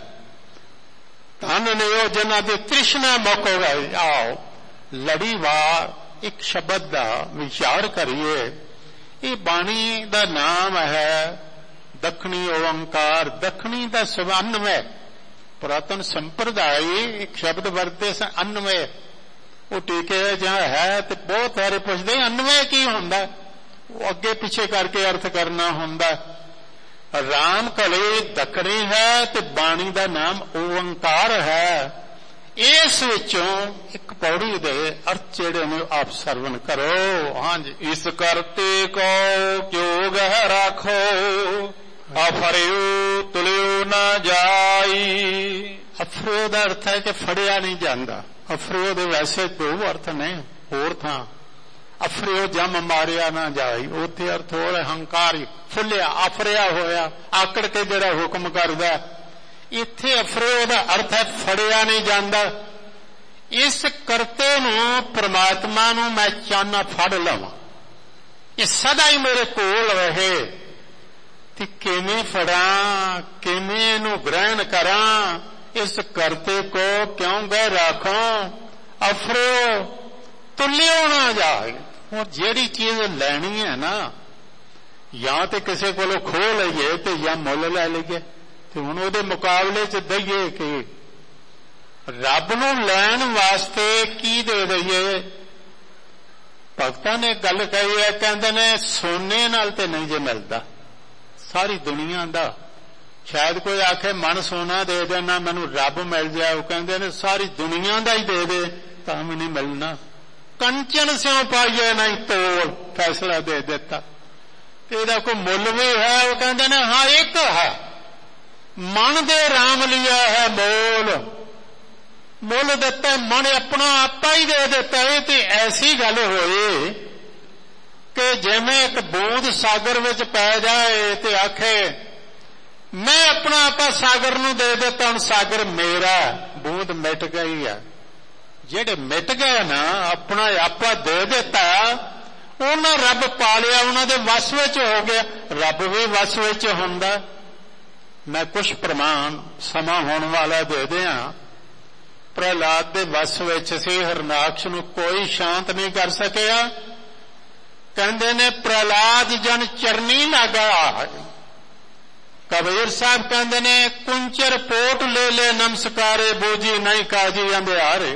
ਧਨ ਨੇ ਉਹ ਜਿਨ੍ਹਾਂ ਦੀ ਤ੍ਰਿਸ਼ਨਾ ਮੁੱਕ ਗਈ। ਆਓ ਲੜੀਵਾਰ ਇੱਕ ਸ਼ਬਦ ਦਾ ਵਿਚਾਰ ਕਰੀਏ। ਇਹ ਬਾਣੀ ਦਾ ਨਾਮ ਹੈ ਦੱਖਣੀ ਓੰਕਾਰ। ਦੱਖਣੀ ਦਾ ਸਵੰਨਵੈ ਪੁਰਾਤਨ ਸੰਪਰਦਾਇ ਇੱਕ ਸ਼ਬਦ ਵਰਤੇ ਸਨ ਅਨਵੈ। ਉਹ ਟੀਕੇ ਜਾਂ ਹੈ ਤੇ ਬਹੁਤ ਸਾਰੇ ਪੁੱਛਦੇ ਅਨਵੈ ਕੀ ਹੁੰਦਾ, ਉਹ ਅੱਗੇ ਪਿੱਛੇ ਕਰਕੇ ਅਰਥ ਕਰਨਾ ਹੁੰਦਾ। ਰਾਮ ਕਲੇ ਦੱਖਣੀ ਹੈ ਤੇ ਬਾਣੀ ਦਾ ਨਾਮ ਓੰਕਾਰ ਹੈ। ਇਸ ਵਿੱਚੋਂ ਇੱਕ ਪੌੜੀ ਦੇ ਅਰਥ ਜਿਹੜੇ ਨੇ ਆਪ ਸਰਵਣ ਕਰੋ। ਹਾਂਜੀ, ਇਸ ਕਰਤੇ ਕੋ ਜੋਗ ਹੈ ਰਾਖੋ, ਅਫਰਿਓ ਤੁਲਿਓ ਨਾ ਜਾਈ। ਅਫਰਿਓ ਦਾ ਅਰਥ ਹੈ ਕਿ ਫੜਿਆ ਨਹੀਂ ਜਾਂਦਾ। ਅਫਰਿਓ ਦੇ ਵੈਸੇ ਦੋ ਅਰਥ ਨੇ, ਹੋਰ ਥਾਂ ਅਫਰਿਓ ਜਮ ਮਾਰਿਆ ਨਾ ਜਾਈ, ਉੱਥੇ ਅਰਥ ਹੋਰ ਹੰਕਾਰੀ ਫੁੱਲਿਆ ਆਫਰਿਆ ਹੋਇਆ ਆਕੜ ਕੇ ਜਿਹੜਾ ਹੁਕਮ ਕਰਦਾ। ਇੱਥੇ ਅਫਰਿਓ ਦਾ ਅਰਥ ਹੈ ਫੜਿਆ ਨਹੀਂ ਜਾਂਦਾ। ਇਸ ਕਰਤੇ ਨੂੰ ਪ੍ਰਮਾਤਮਾ ਨੂੰ ਮੈਂ ਚਾਹੁੰਦਾ ਫੜ ਲਵਾਂ, ਇਹ ਸਦਾ ਹੀ ਮੇਰੇ ਕੋਲ ਰਹੇ ਤੇ ਕਿਵੇਂ ਫੜਾਂ, ਕਿਵੇਂ ਇਹਨੂੰ ਗ੍ਰਹਿਣ ਕਰਾਂ। ਇਸ ਕਰਤੇ ਕੋ ਕਿਉਂ ਗਏ ਰਾਖਾਂ, ਅਫਰਿਓ ਤੁਲਿਓ ਨਾ ਜਾਏ। ਹੁਣ ਜਿਹੜੀ ਚੀਜ਼ ਲੈਣੀ ਹੈ ਨਾ, ਜਾਂ ਤੇ ਕਿਸੇ ਕੋਲੋਂ ਖੋਹ ਲਈਏ ਤੇ ਜਾਂ ਮੁੱਲ ਲੈ ਲਈਏ, ਤੇ ਹੁਣ ਉਹਦੇ ਮੁਕਾਬਲੇ ਚ ਦਈਏ ਕਿ ਰੱਬ ਨੂੰ ਲੈਣ ਵਾਸਤੇ ਕੀ ਦੇ ਦਈਏ। ਭਗਤਾਂ ਨੇ ਗੱਲ ਕਹੀ ਹੈ, ਕਹਿੰਦੇ ਨੇ ਸੋਨੇ ਨਾਲ ਤੇ ਨਹੀਂ ਜੇ ਮਿਲਦਾ ਸਾਰੀ ਦੁਨੀਆ ਦਾ। ਸ਼ਾਇਦ ਕੋਈ ਆਖੇ ਮਨ ਸੋਨਾ ਦੇ ਦੇਣਾ ਮੈਨੂੰ ਰੱਬ ਮਿਲ ਜਾਏ, ਉਹ ਕਹਿੰਦੇ ਨੇ ਸਾਰੀ ਦੁਨੀਆ ਦਾ ਹੀ ਦੇ ਦੇ ਤਾਂ ਵੀ ਨਹੀਂ ਮਿਲਣਾ। ਕੰਚਨ ਸਿਉ ਪਾਈਏ ਨਹੀਂ ਤੋਲ, ਫੈਸਲਾ ਦੇ ਦਿੱਤਾ। ਤੇ ਇਹਦਾ ਕੋਈ ਮੁੱਲ ਵੀ ਹੈ, ਉਹ ਕਹਿੰਦੇ ਨੇ ਹਾਂ ਇੱਕ ਹੈ, ਮਨ ਦੇ ਰਾਮ ਲਿਆ ਹੈ ਮੋਲ। ਮੁੱਲ ਦਿੱਤਾ, ਮਨ ਆਪਣਾ ਆਪਾ ਹੀ ਦੇ ਦਿੱਤਾ। ਇਹ ਤੇ ਐਸੀ ਗੱਲ ਹੋਏ ਕਿ ਜਿਵੇਂ ਇੱਕ ਬੂੰਦ ਸਾਗਰ ਵਿੱਚ ਪੈ ਜਾਏ ਤੇ ਆਖੇ ਮੈਂ ਆਪਣਾ ਆਪਾ ਸਾਗਰ ਨੂੰ ਦੇ ਦਿੱਤਾ, ਹੁਣ ਸਾਗਰ ਮੇਰਾ। ਬੂੰਦ ਮਿਟ ਗਈ ਆ। ਜਿਹੜੇ ਮਿਟ ਗਏ ਨਾ, ਆਪਣਾ ਆਪਾ ਦੇ ਦਿੱਤਾ, ਉਹਨਾਂ ਰੱਬ ਪਾਲਿਆ, ਉਹਨਾਂ ਦੇ ਵਸ ਵਿੱਚ ਹੋ ਗਿਆ। ਰੱਬ ਵੀ ਵਸ ਵਿੱਚ ਹੁੰਦਾ। ਮੈਂ ਕੁਛ ਪ੍ਰਮਾਣ ਸਮਾਂ ਹੋਣ ਵਾਲਾ ਦੇ ਦਿਆਂ। ਪ੍ਰਹਲਾਦ ਦੇ ਵਸ ਵਿੱਚ ਸੀ, ਹਰਨਾਕਸ਼ ਨੂੰ ਕੋਈ ਸ਼ਾਂਤ ਨਹੀਂ ਕਰ ਸਕਿਆ। ਕਹਿੰਦੇ ਨੇ ਪ੍ਰਹਲਾਦ ਜਨ ਚਰਨੀ ਲਾਗਾ। ਕਬੀਰ ਸਾਹਿਬ ਕਹਿੰਦੇ ਨੇ ਕੁੰਚਰ ਪੋਟ ਲੈ ਲੈ ਨਮਸਕਾਰੇ, ਬੋਝੀ ਨਹੀਂ ਕਾਜੀ ਅੰਧਿਆਰੇ।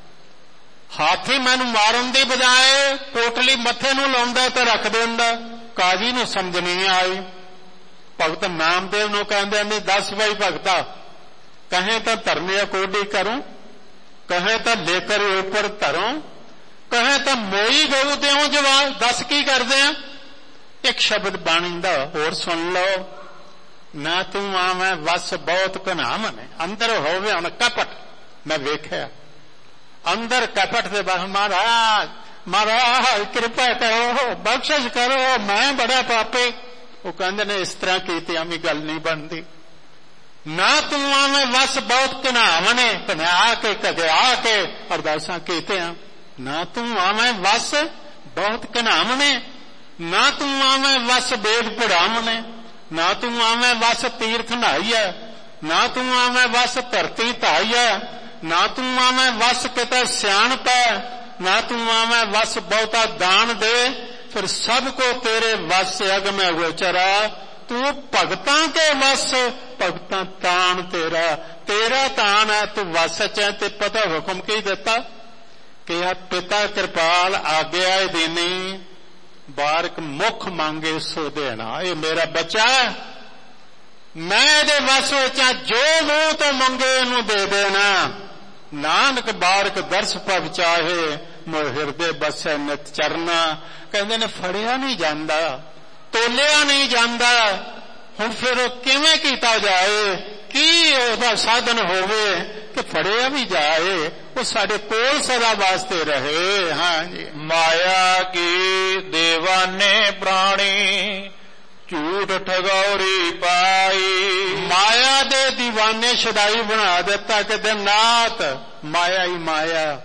ਹਾਥੀ ਮੈਨੂੰ ਮਾਰਨ ਦੀ ਬਜਾਏ ਪੋਟਲੀ ਮੱਥੇ ਨੂੰ ਲਾਉਂਦਾ ਤੇ ਰੱਖ ਦਿੰਦਾ, ਕਾਜੀ ਨੂੰ ਸਮਝ ਨਹੀਂ ਆਈ। ਭਗਤ ਨਾਮਦੇਵ ਨੂੰ ਕਹਿੰਦੇ ਨੇ 10 ਬਈ ਭਗਤਾ, ਕਹੇ ਤਾਂ ਧਰਨੇ ਕੋਡੀ ਕਰੂੰ, ਕਹੇ ਤਾਂ ਲੇਕਰ ਉੱਪਰ ਧਰੂੰ, ਕਹੇ ਤਾਂ ਮੋਈ ਗਊ ਦਿਓ ਜਵਾਬ। ਦੱਸ ਕੀ ਕਰਦੇ ਆ। ਇੱਕ ਸ਼ਬਦ ਬਾਣੀ ਦਾ ਹੋਰ ਸੁਣ ਲਓ। ਨਾ ਤੂੰ ਆਵੇਂ ਵਸ ਬਹੁਤ ਘਨਾਮਨ, ਅੰਦਰ ਹੋਵੇ ਹੁਣ ਕਪਟ। ਮੈਂ ਵੇਖਿਆ ਅੰਦਰ ਕਪਟ ਦੇ ਬਾਹਰ, ਮਹਾਰਾਜ ਮਹਾਰਾਜ ਕਿਰਪਾ ਕਰੋ, ਬਖਸ਼ਿਸ਼ ਕਰੋ, ਮੈਂ ਬੜਾ ਪਾਪੀ। ਉਹ ਕਹਿੰਦੇ ਨੇ ਇਸ ਤਰ੍ਹਾਂ ਕੀਤਿਆਂ ਵੀ ਗੱਲ ਨਹੀਂ ਬਣਦੀ। ਨਾ ਤੂੰ ਆਵੇਂ ਵਸ ਬਹੁਤ ਘਨਾਮਨ, ਘਨਾ ਕੇ ਘਗਿਆ ਕੇ ਅਰਦਾਸਾਂ ਕੀਤਿਆਂ। ਨਾ ਤੂੰ ਆਵੇਂ ਵਸ ਬਹੁਤ ਘਨਾਮਨ, ਨਾ ਤੂੰ ਆਵੇਂ ਵਸ ਬੇਦ ਪੜਾਵਨ, ਨਾ ਤੂੰ ਆਵੇਂ ਵਸ ਤੀਰਥ ਨਹਾਈਐ, ਨਾ ਤੂੰ ਆਵੇਂ ਵਸ ਧਰਤੀ ਧਾਈਐ, ਨਾ ਤੂੰ ਆਵੇਂ ਵਸ ਕਿਤੇ ਸਿਆਣਪ ਹੈ, ਨਾ ਤੂੰ ਆਵੇਂ ਵਸ ਬਹੁਤਾ ਦਾਨ ਦੇ। ਫਿਰ ਸਭ ਕੋ ਤੇਰੇ ਵਸ ਅਗਮੈ ਗੋਚਰਾ, ਤੂੰ ਭਗਤਾਂ ਕੇ ਵਸ, ਭਗਤਾਂ ਤਾਣ ਤੇਰਾ, ਤੇਰਾ ਤਾਣ ਹੈ, ਤੂੰ ਵਸ ਚ ਹੈ। ਤੇ ਪਤਾ ਹੁਕਮ ਕੀ ਦਿੱਤਾ ਕਿ ਆ ਪਿਤਾ ਕਿਰਪਾਲ ਆਗਿਆ ਦੇਨੀ, ਬਾਰਕ ਮੁਖ ਮੰਗੇ ਸੋ ਦੇਣਾ। ਇਹ ਮੇਰਾ ਬੱਚਾ, ਮੈਂ ਇਹਦੇ ਵਸ ਵਿੱਚ ਜੋ ਮੂੰਹ ਤੋਂ ਮੰਗੇ ਇਹਨੂੰ ਦੇ ਦੇਣਾ। ਨਾਨਕ ਬਾਰਕ ਦਰਸ ਪਵ ਚਾਹੇ, ਮੋ ਹਿਰਦੇ ਬਸੈ ਨਿਤ ਚਰਨਾ। ਕਹਿੰਦੇ ਨੇ ਫੜਿਆ ਨਹੀਂ ਜਾਂਦਾ, ਤੋਲਿਆ ਨਹੀਂ ਜਾਂਦਾ। ਹੁਣ ਫਿਰ ਉਹ ਕਿਵੇਂ ਕੀਤਾ ਜਾਏ, ਕੀ ਉਹਦਾ ਸਾਧਨ ਹੋਵੇ ਕਿ ਫੜਿਆ ਵੀ ਜਾਏ, ਉਹ ਸਾਡੇ ਕੋਲ ਸਦਾ ਵਾਸਤੇ ਰਹੇ। ਹਾਂ ਜੀ, ਮਾਇਆ ਕੀ ਦੇਵਾਨੇ ਪ੍ਰਾਣੀ, ਝੂਠ ਠਗੌਰੀ ਪਾਈ। ਮਾਇਆ ਦੇ دیਵਾਨੇ ਸ਼ਦਾਈ ਬਣਾ ਦਿੱਤਾ ਕਿ ਦਿਨ ਰਾਤ ਮਾਇਆ ਹੀ ਮਾਇਆ,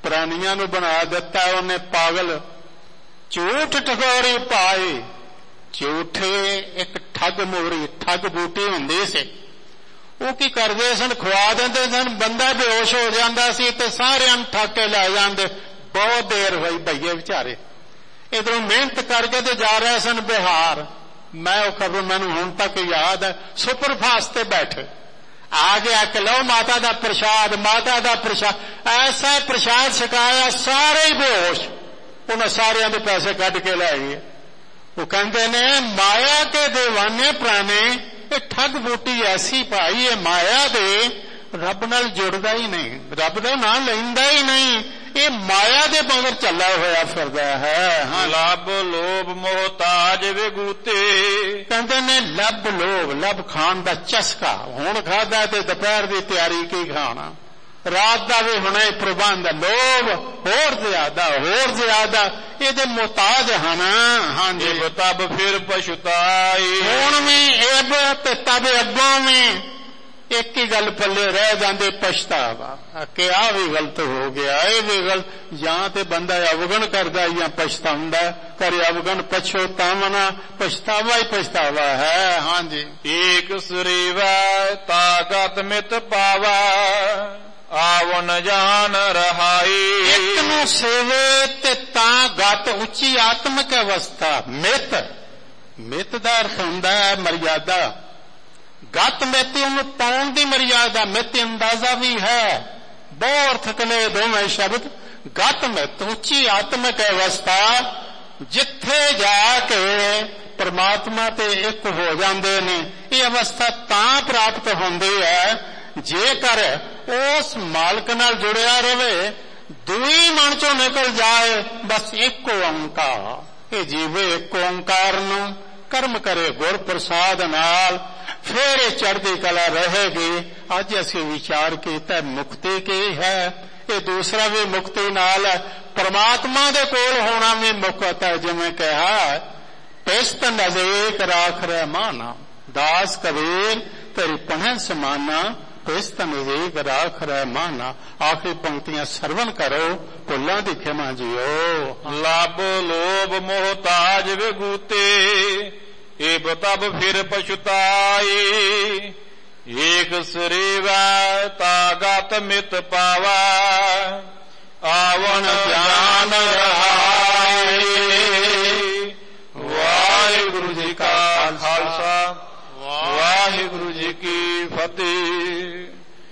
ਪ੍ਰਾਣੀਆਂ ਨੂੰ ਬਣਾ ਦਿੱਤਾ ਉਹਨੇ ਪਾਗਲ। ਝੂਠ ਠਗੋਰੀ ਪਾਈ, ਝੂਠੇ ਇੱਕ ਠੱਗ ਮੋਰੀ, ਠੱਗ ਬੂਟੀ ਹੁੰਦੀ ਸੀ। ਉਹ ਕੀ ਕਰਦੇ ਸਨ, ਖਵਾ ਦਿੰਦੇ ਸਨ, ਬੰਦਾ ਬੇਹੋਸ਼ ਹੋ ਜਾਂਦਾ ਸੀ ਤੇ ਸਾਰਿਆਂ ਨੂੰ ਠੱਗ ਕੇ ਲੈ ਜਾਂਦੇ। ਬਹੁਤ ਦੇਰ ਹੋਈ ਭਈਏ ਵਿਚਾਰੇ ਇਧਰੋਂ ਮਿਹਨਤ ਕਰਕੇ ਤੇ ਜਾ ਰਹੇ ਸਨ ਬਿਹਾਰ। ਮੈਂ ਉਹ ਖਬਰ ਮੈਨੂੰ ਹੁਣ ਤੱਕ ਯਾਦ ਹੈ। ਸੁਪਰਫਾਸਟ ਤੇ ਬੈਠੇ, ਆ ਗਿਆ ਕਿ ਲਓ ਮਾਤਾ ਦਾ ਪ੍ਰਸ਼ਾਦ, ਮਾਤਾ ਦਾ ਪ੍ਰਸ਼ਾਦ। ਐਸਾ ਪ੍ਰਸ਼ਾਦ ਛਕਾਇਆ, ਸਾਰੇ ਹੀ ਬੇਹੋਸ਼। ਉਹਨਾਂ ਸਾਰਿਆਂ ਦੇ ਪੈਸੇ ਕੱਢ ਕੇ ਲੈ ਗਏ। ਉਹ ਕਹਿੰਦੇ ਨੇ ਮਾਇਆ ਕੇ دیਵਾਨੇ ਪ੍ਰਾਣੇ, ਇਹ ਠੱਗ ਬੂਟੀ ਐਸੀ ਭਾਈ, ਇਹ ਮਾਇਆ ਦੇ ਰੱਬ ਨਾਲ ਜੁੜਦਾ ਹੀ ਨਹੀਂ, ਰੱਬ ਦਾ ਨਾਂ ਲੈਂਦਾ ਹੀ ਨਹੀਂ, ਇਹ ਮਾਇਆ ਦੇ ਮਗਰ ਚੱਲਾ ਹੋਇਆ ਫਿਰਦਾ ਹੈ। ਹਾਂ, ਲੱਭ ਲੋਭ ਮੋਹਤਾਜ ਵਿਗੂਤੇ। ਕਹਿੰਦੇ ਨੇ ਲੱਭ ਲੋਭ, ਲੱਭ ਖਾਣ ਦਾ ਚਸਕਾ, ਹੁਣ ਖਾਦਾ ਤੇ ਦੁਪਹਿਰ ਦੀ ਤਿਆਰੀ ਕੀ ਖਾਣਾ, ਰਾਤ ਦਾ ਵੀ ਹੁਣੇ ਪ੍ਰਬੰਧ। ਲੋਭ ਹੋਰ ਜ਼ਿਆਦਾ, ਹੋਰ ਜ਼ਿਆਦਾ, ਇਹਦੇ ਮੁਹਤਾਜ ਹਨ। ਹਾਂਜੀ, ਤਬ ਫਿਰ ਪਛਤਾਈ। ਹੁਣ ਵੀ ਇਹ ਤੇ ਤਬ ਅੱਗੋਂ ਵੀ ਇੱਕ ਹੀ ਗੱਲ ਪੱਲੇ ਰਹਿ ਜਾਂਦੇ, ਪਛਤਾਵਾ ਕਿ ਆਹ ਵੀ ਗਲਤ ਹੋ ਗਿਆ, ਇਹ ਵੀ ਗਲਤ। ਜਾਂ ਤੇ ਬੰਦਾ ਅਵਗਣ ਕਰਦਾ ਜਾਂ ਪਛਤਾਉਂਦਾ, ਕਰੇ ਅਵਗਣ ਪਛਤਾਵਨਾ, ਪਛਤਾਵਾ ਹੀ ਪਛਤਾਵਾ ਹੈ। ਹਾਂਜੀ, ਏਕ ਸੁਰੀਵਾ ਤਾਕਤ ਮਿਤ ਪਾਵਾ, ਆਵਨ ਜਾਨ ਰਹਾਈ। ਇੱਕ ਨੂੰ ਸੇਵੇ ਤੇ ਤਾਂ ਗਤ ਉੱਚੀ ਆਤਮਿਕ ਅਵਸਥਾ। ਮਿਤ, ਮਿਤ ਦਾ ਅਰਥ ਹੁੰਦਾ ਹੈ ਮਰਿਆਦਾ। ਗਤ ਮਿਤੀ ਉਹਨੂੰ ਪਾਉਣ ਦੀ ਮਰਿਆਦਾ, ਮਿਤੀ ਅੰਦਾਜ਼ਾ ਵੀ ਹੈ। ਬਹੁਤ ਅਰਥਕ ਨੇ ਦੋਵੇਂ ਸ਼ਬਦ। ਗਤ ਮਿਤ ਉੱਚੀ ਆਤਮਿਕ ਅਵਸਥਾ, ਜਿੱਥੇ ਜਾ ਕੇ ਪਰਮਾਤਮਾ ਤੇ ਇੱਕ ਹੋ ਜਾਂਦੇ ਨੇ। ਇਹ ਅਵਸਥਾ ਤਾਂ ਪ੍ਰਾਪਤ ਹੁੰਦੀ ਹੈ ਜੇਕਰ ਉਸ ਮਾਲਕ ਨਾਲ ਜੁੜਿਆ ਰਵੇ, ਦੂਈ ਮਨ ਚੋਂ ਨਿਕਲ ਜਾਏ ਬਸ ਇੱਕ ਓੰਕਾਰ। ਇਹ ਜੀਵੇ ਇੱਕ ਓੰਕਾਰ ਨੂੰ, ਕਰਮ ਕਰੇ ਗੁਰ ਪ੍ਰਸਾਦ ਨਾਲ, ਫਿਰ ਇਹ ਚੜ੍ਹਦੀ ਕਲਾ ਰਹੇਗੀ। ਅੱਜ ਅਸੀਂ ਵਿਚਾਰ ਕੀਤਾ ਮੁਕਤੀ ਕੀ ਹੈ, ਇਹ ਦੂਸਰਾ ਵੀ ਮੁਕਤੀ ਨਾਲ ਹੈ। ਪਰਮਾਤਮਾ ਦੇ ਕੋਲ ਹੋਣਾ ਵੀ ਮੁਕਤ ਹੈ। ਜਿਵੇਂ ਕਿਹਾ ਪਿਸਤ ਨਜ਼ਦੀਕ ਰਾਖ ਰਹਿ ਮਾਨਾ, ਦਾਸ ਕਬੀਰ ਤੇਰੀ ਪਣਨ ਸਮਾਨਾ, ਪਿਸਤ ਨਜ਼ਦੀਕ ਰਾਖ ਰਹਿ ਮਾਨਾ। ਆਖਰੀ ਪੰਕਤੀਆਂ ਸਰਵਣ ਕਰੋ, ਭੁੱਲਾਂ ਦੀ ਖਿਮਾ ਜੀਓ। ਲੱਭ ਲੋਭ ਮੋਹਤਾਜ ਵਿਗੂਤੇ, ਏਬ ਤਬ ਫਿਰ ਪਛਤਾਈ। ਏਕ ਸੁਰੀਵਾ ਤਾਕਤ ਮਿਤ ਪਾਵਾ, ਆਵਨ ਜਾਨ ਰਹਾਈ।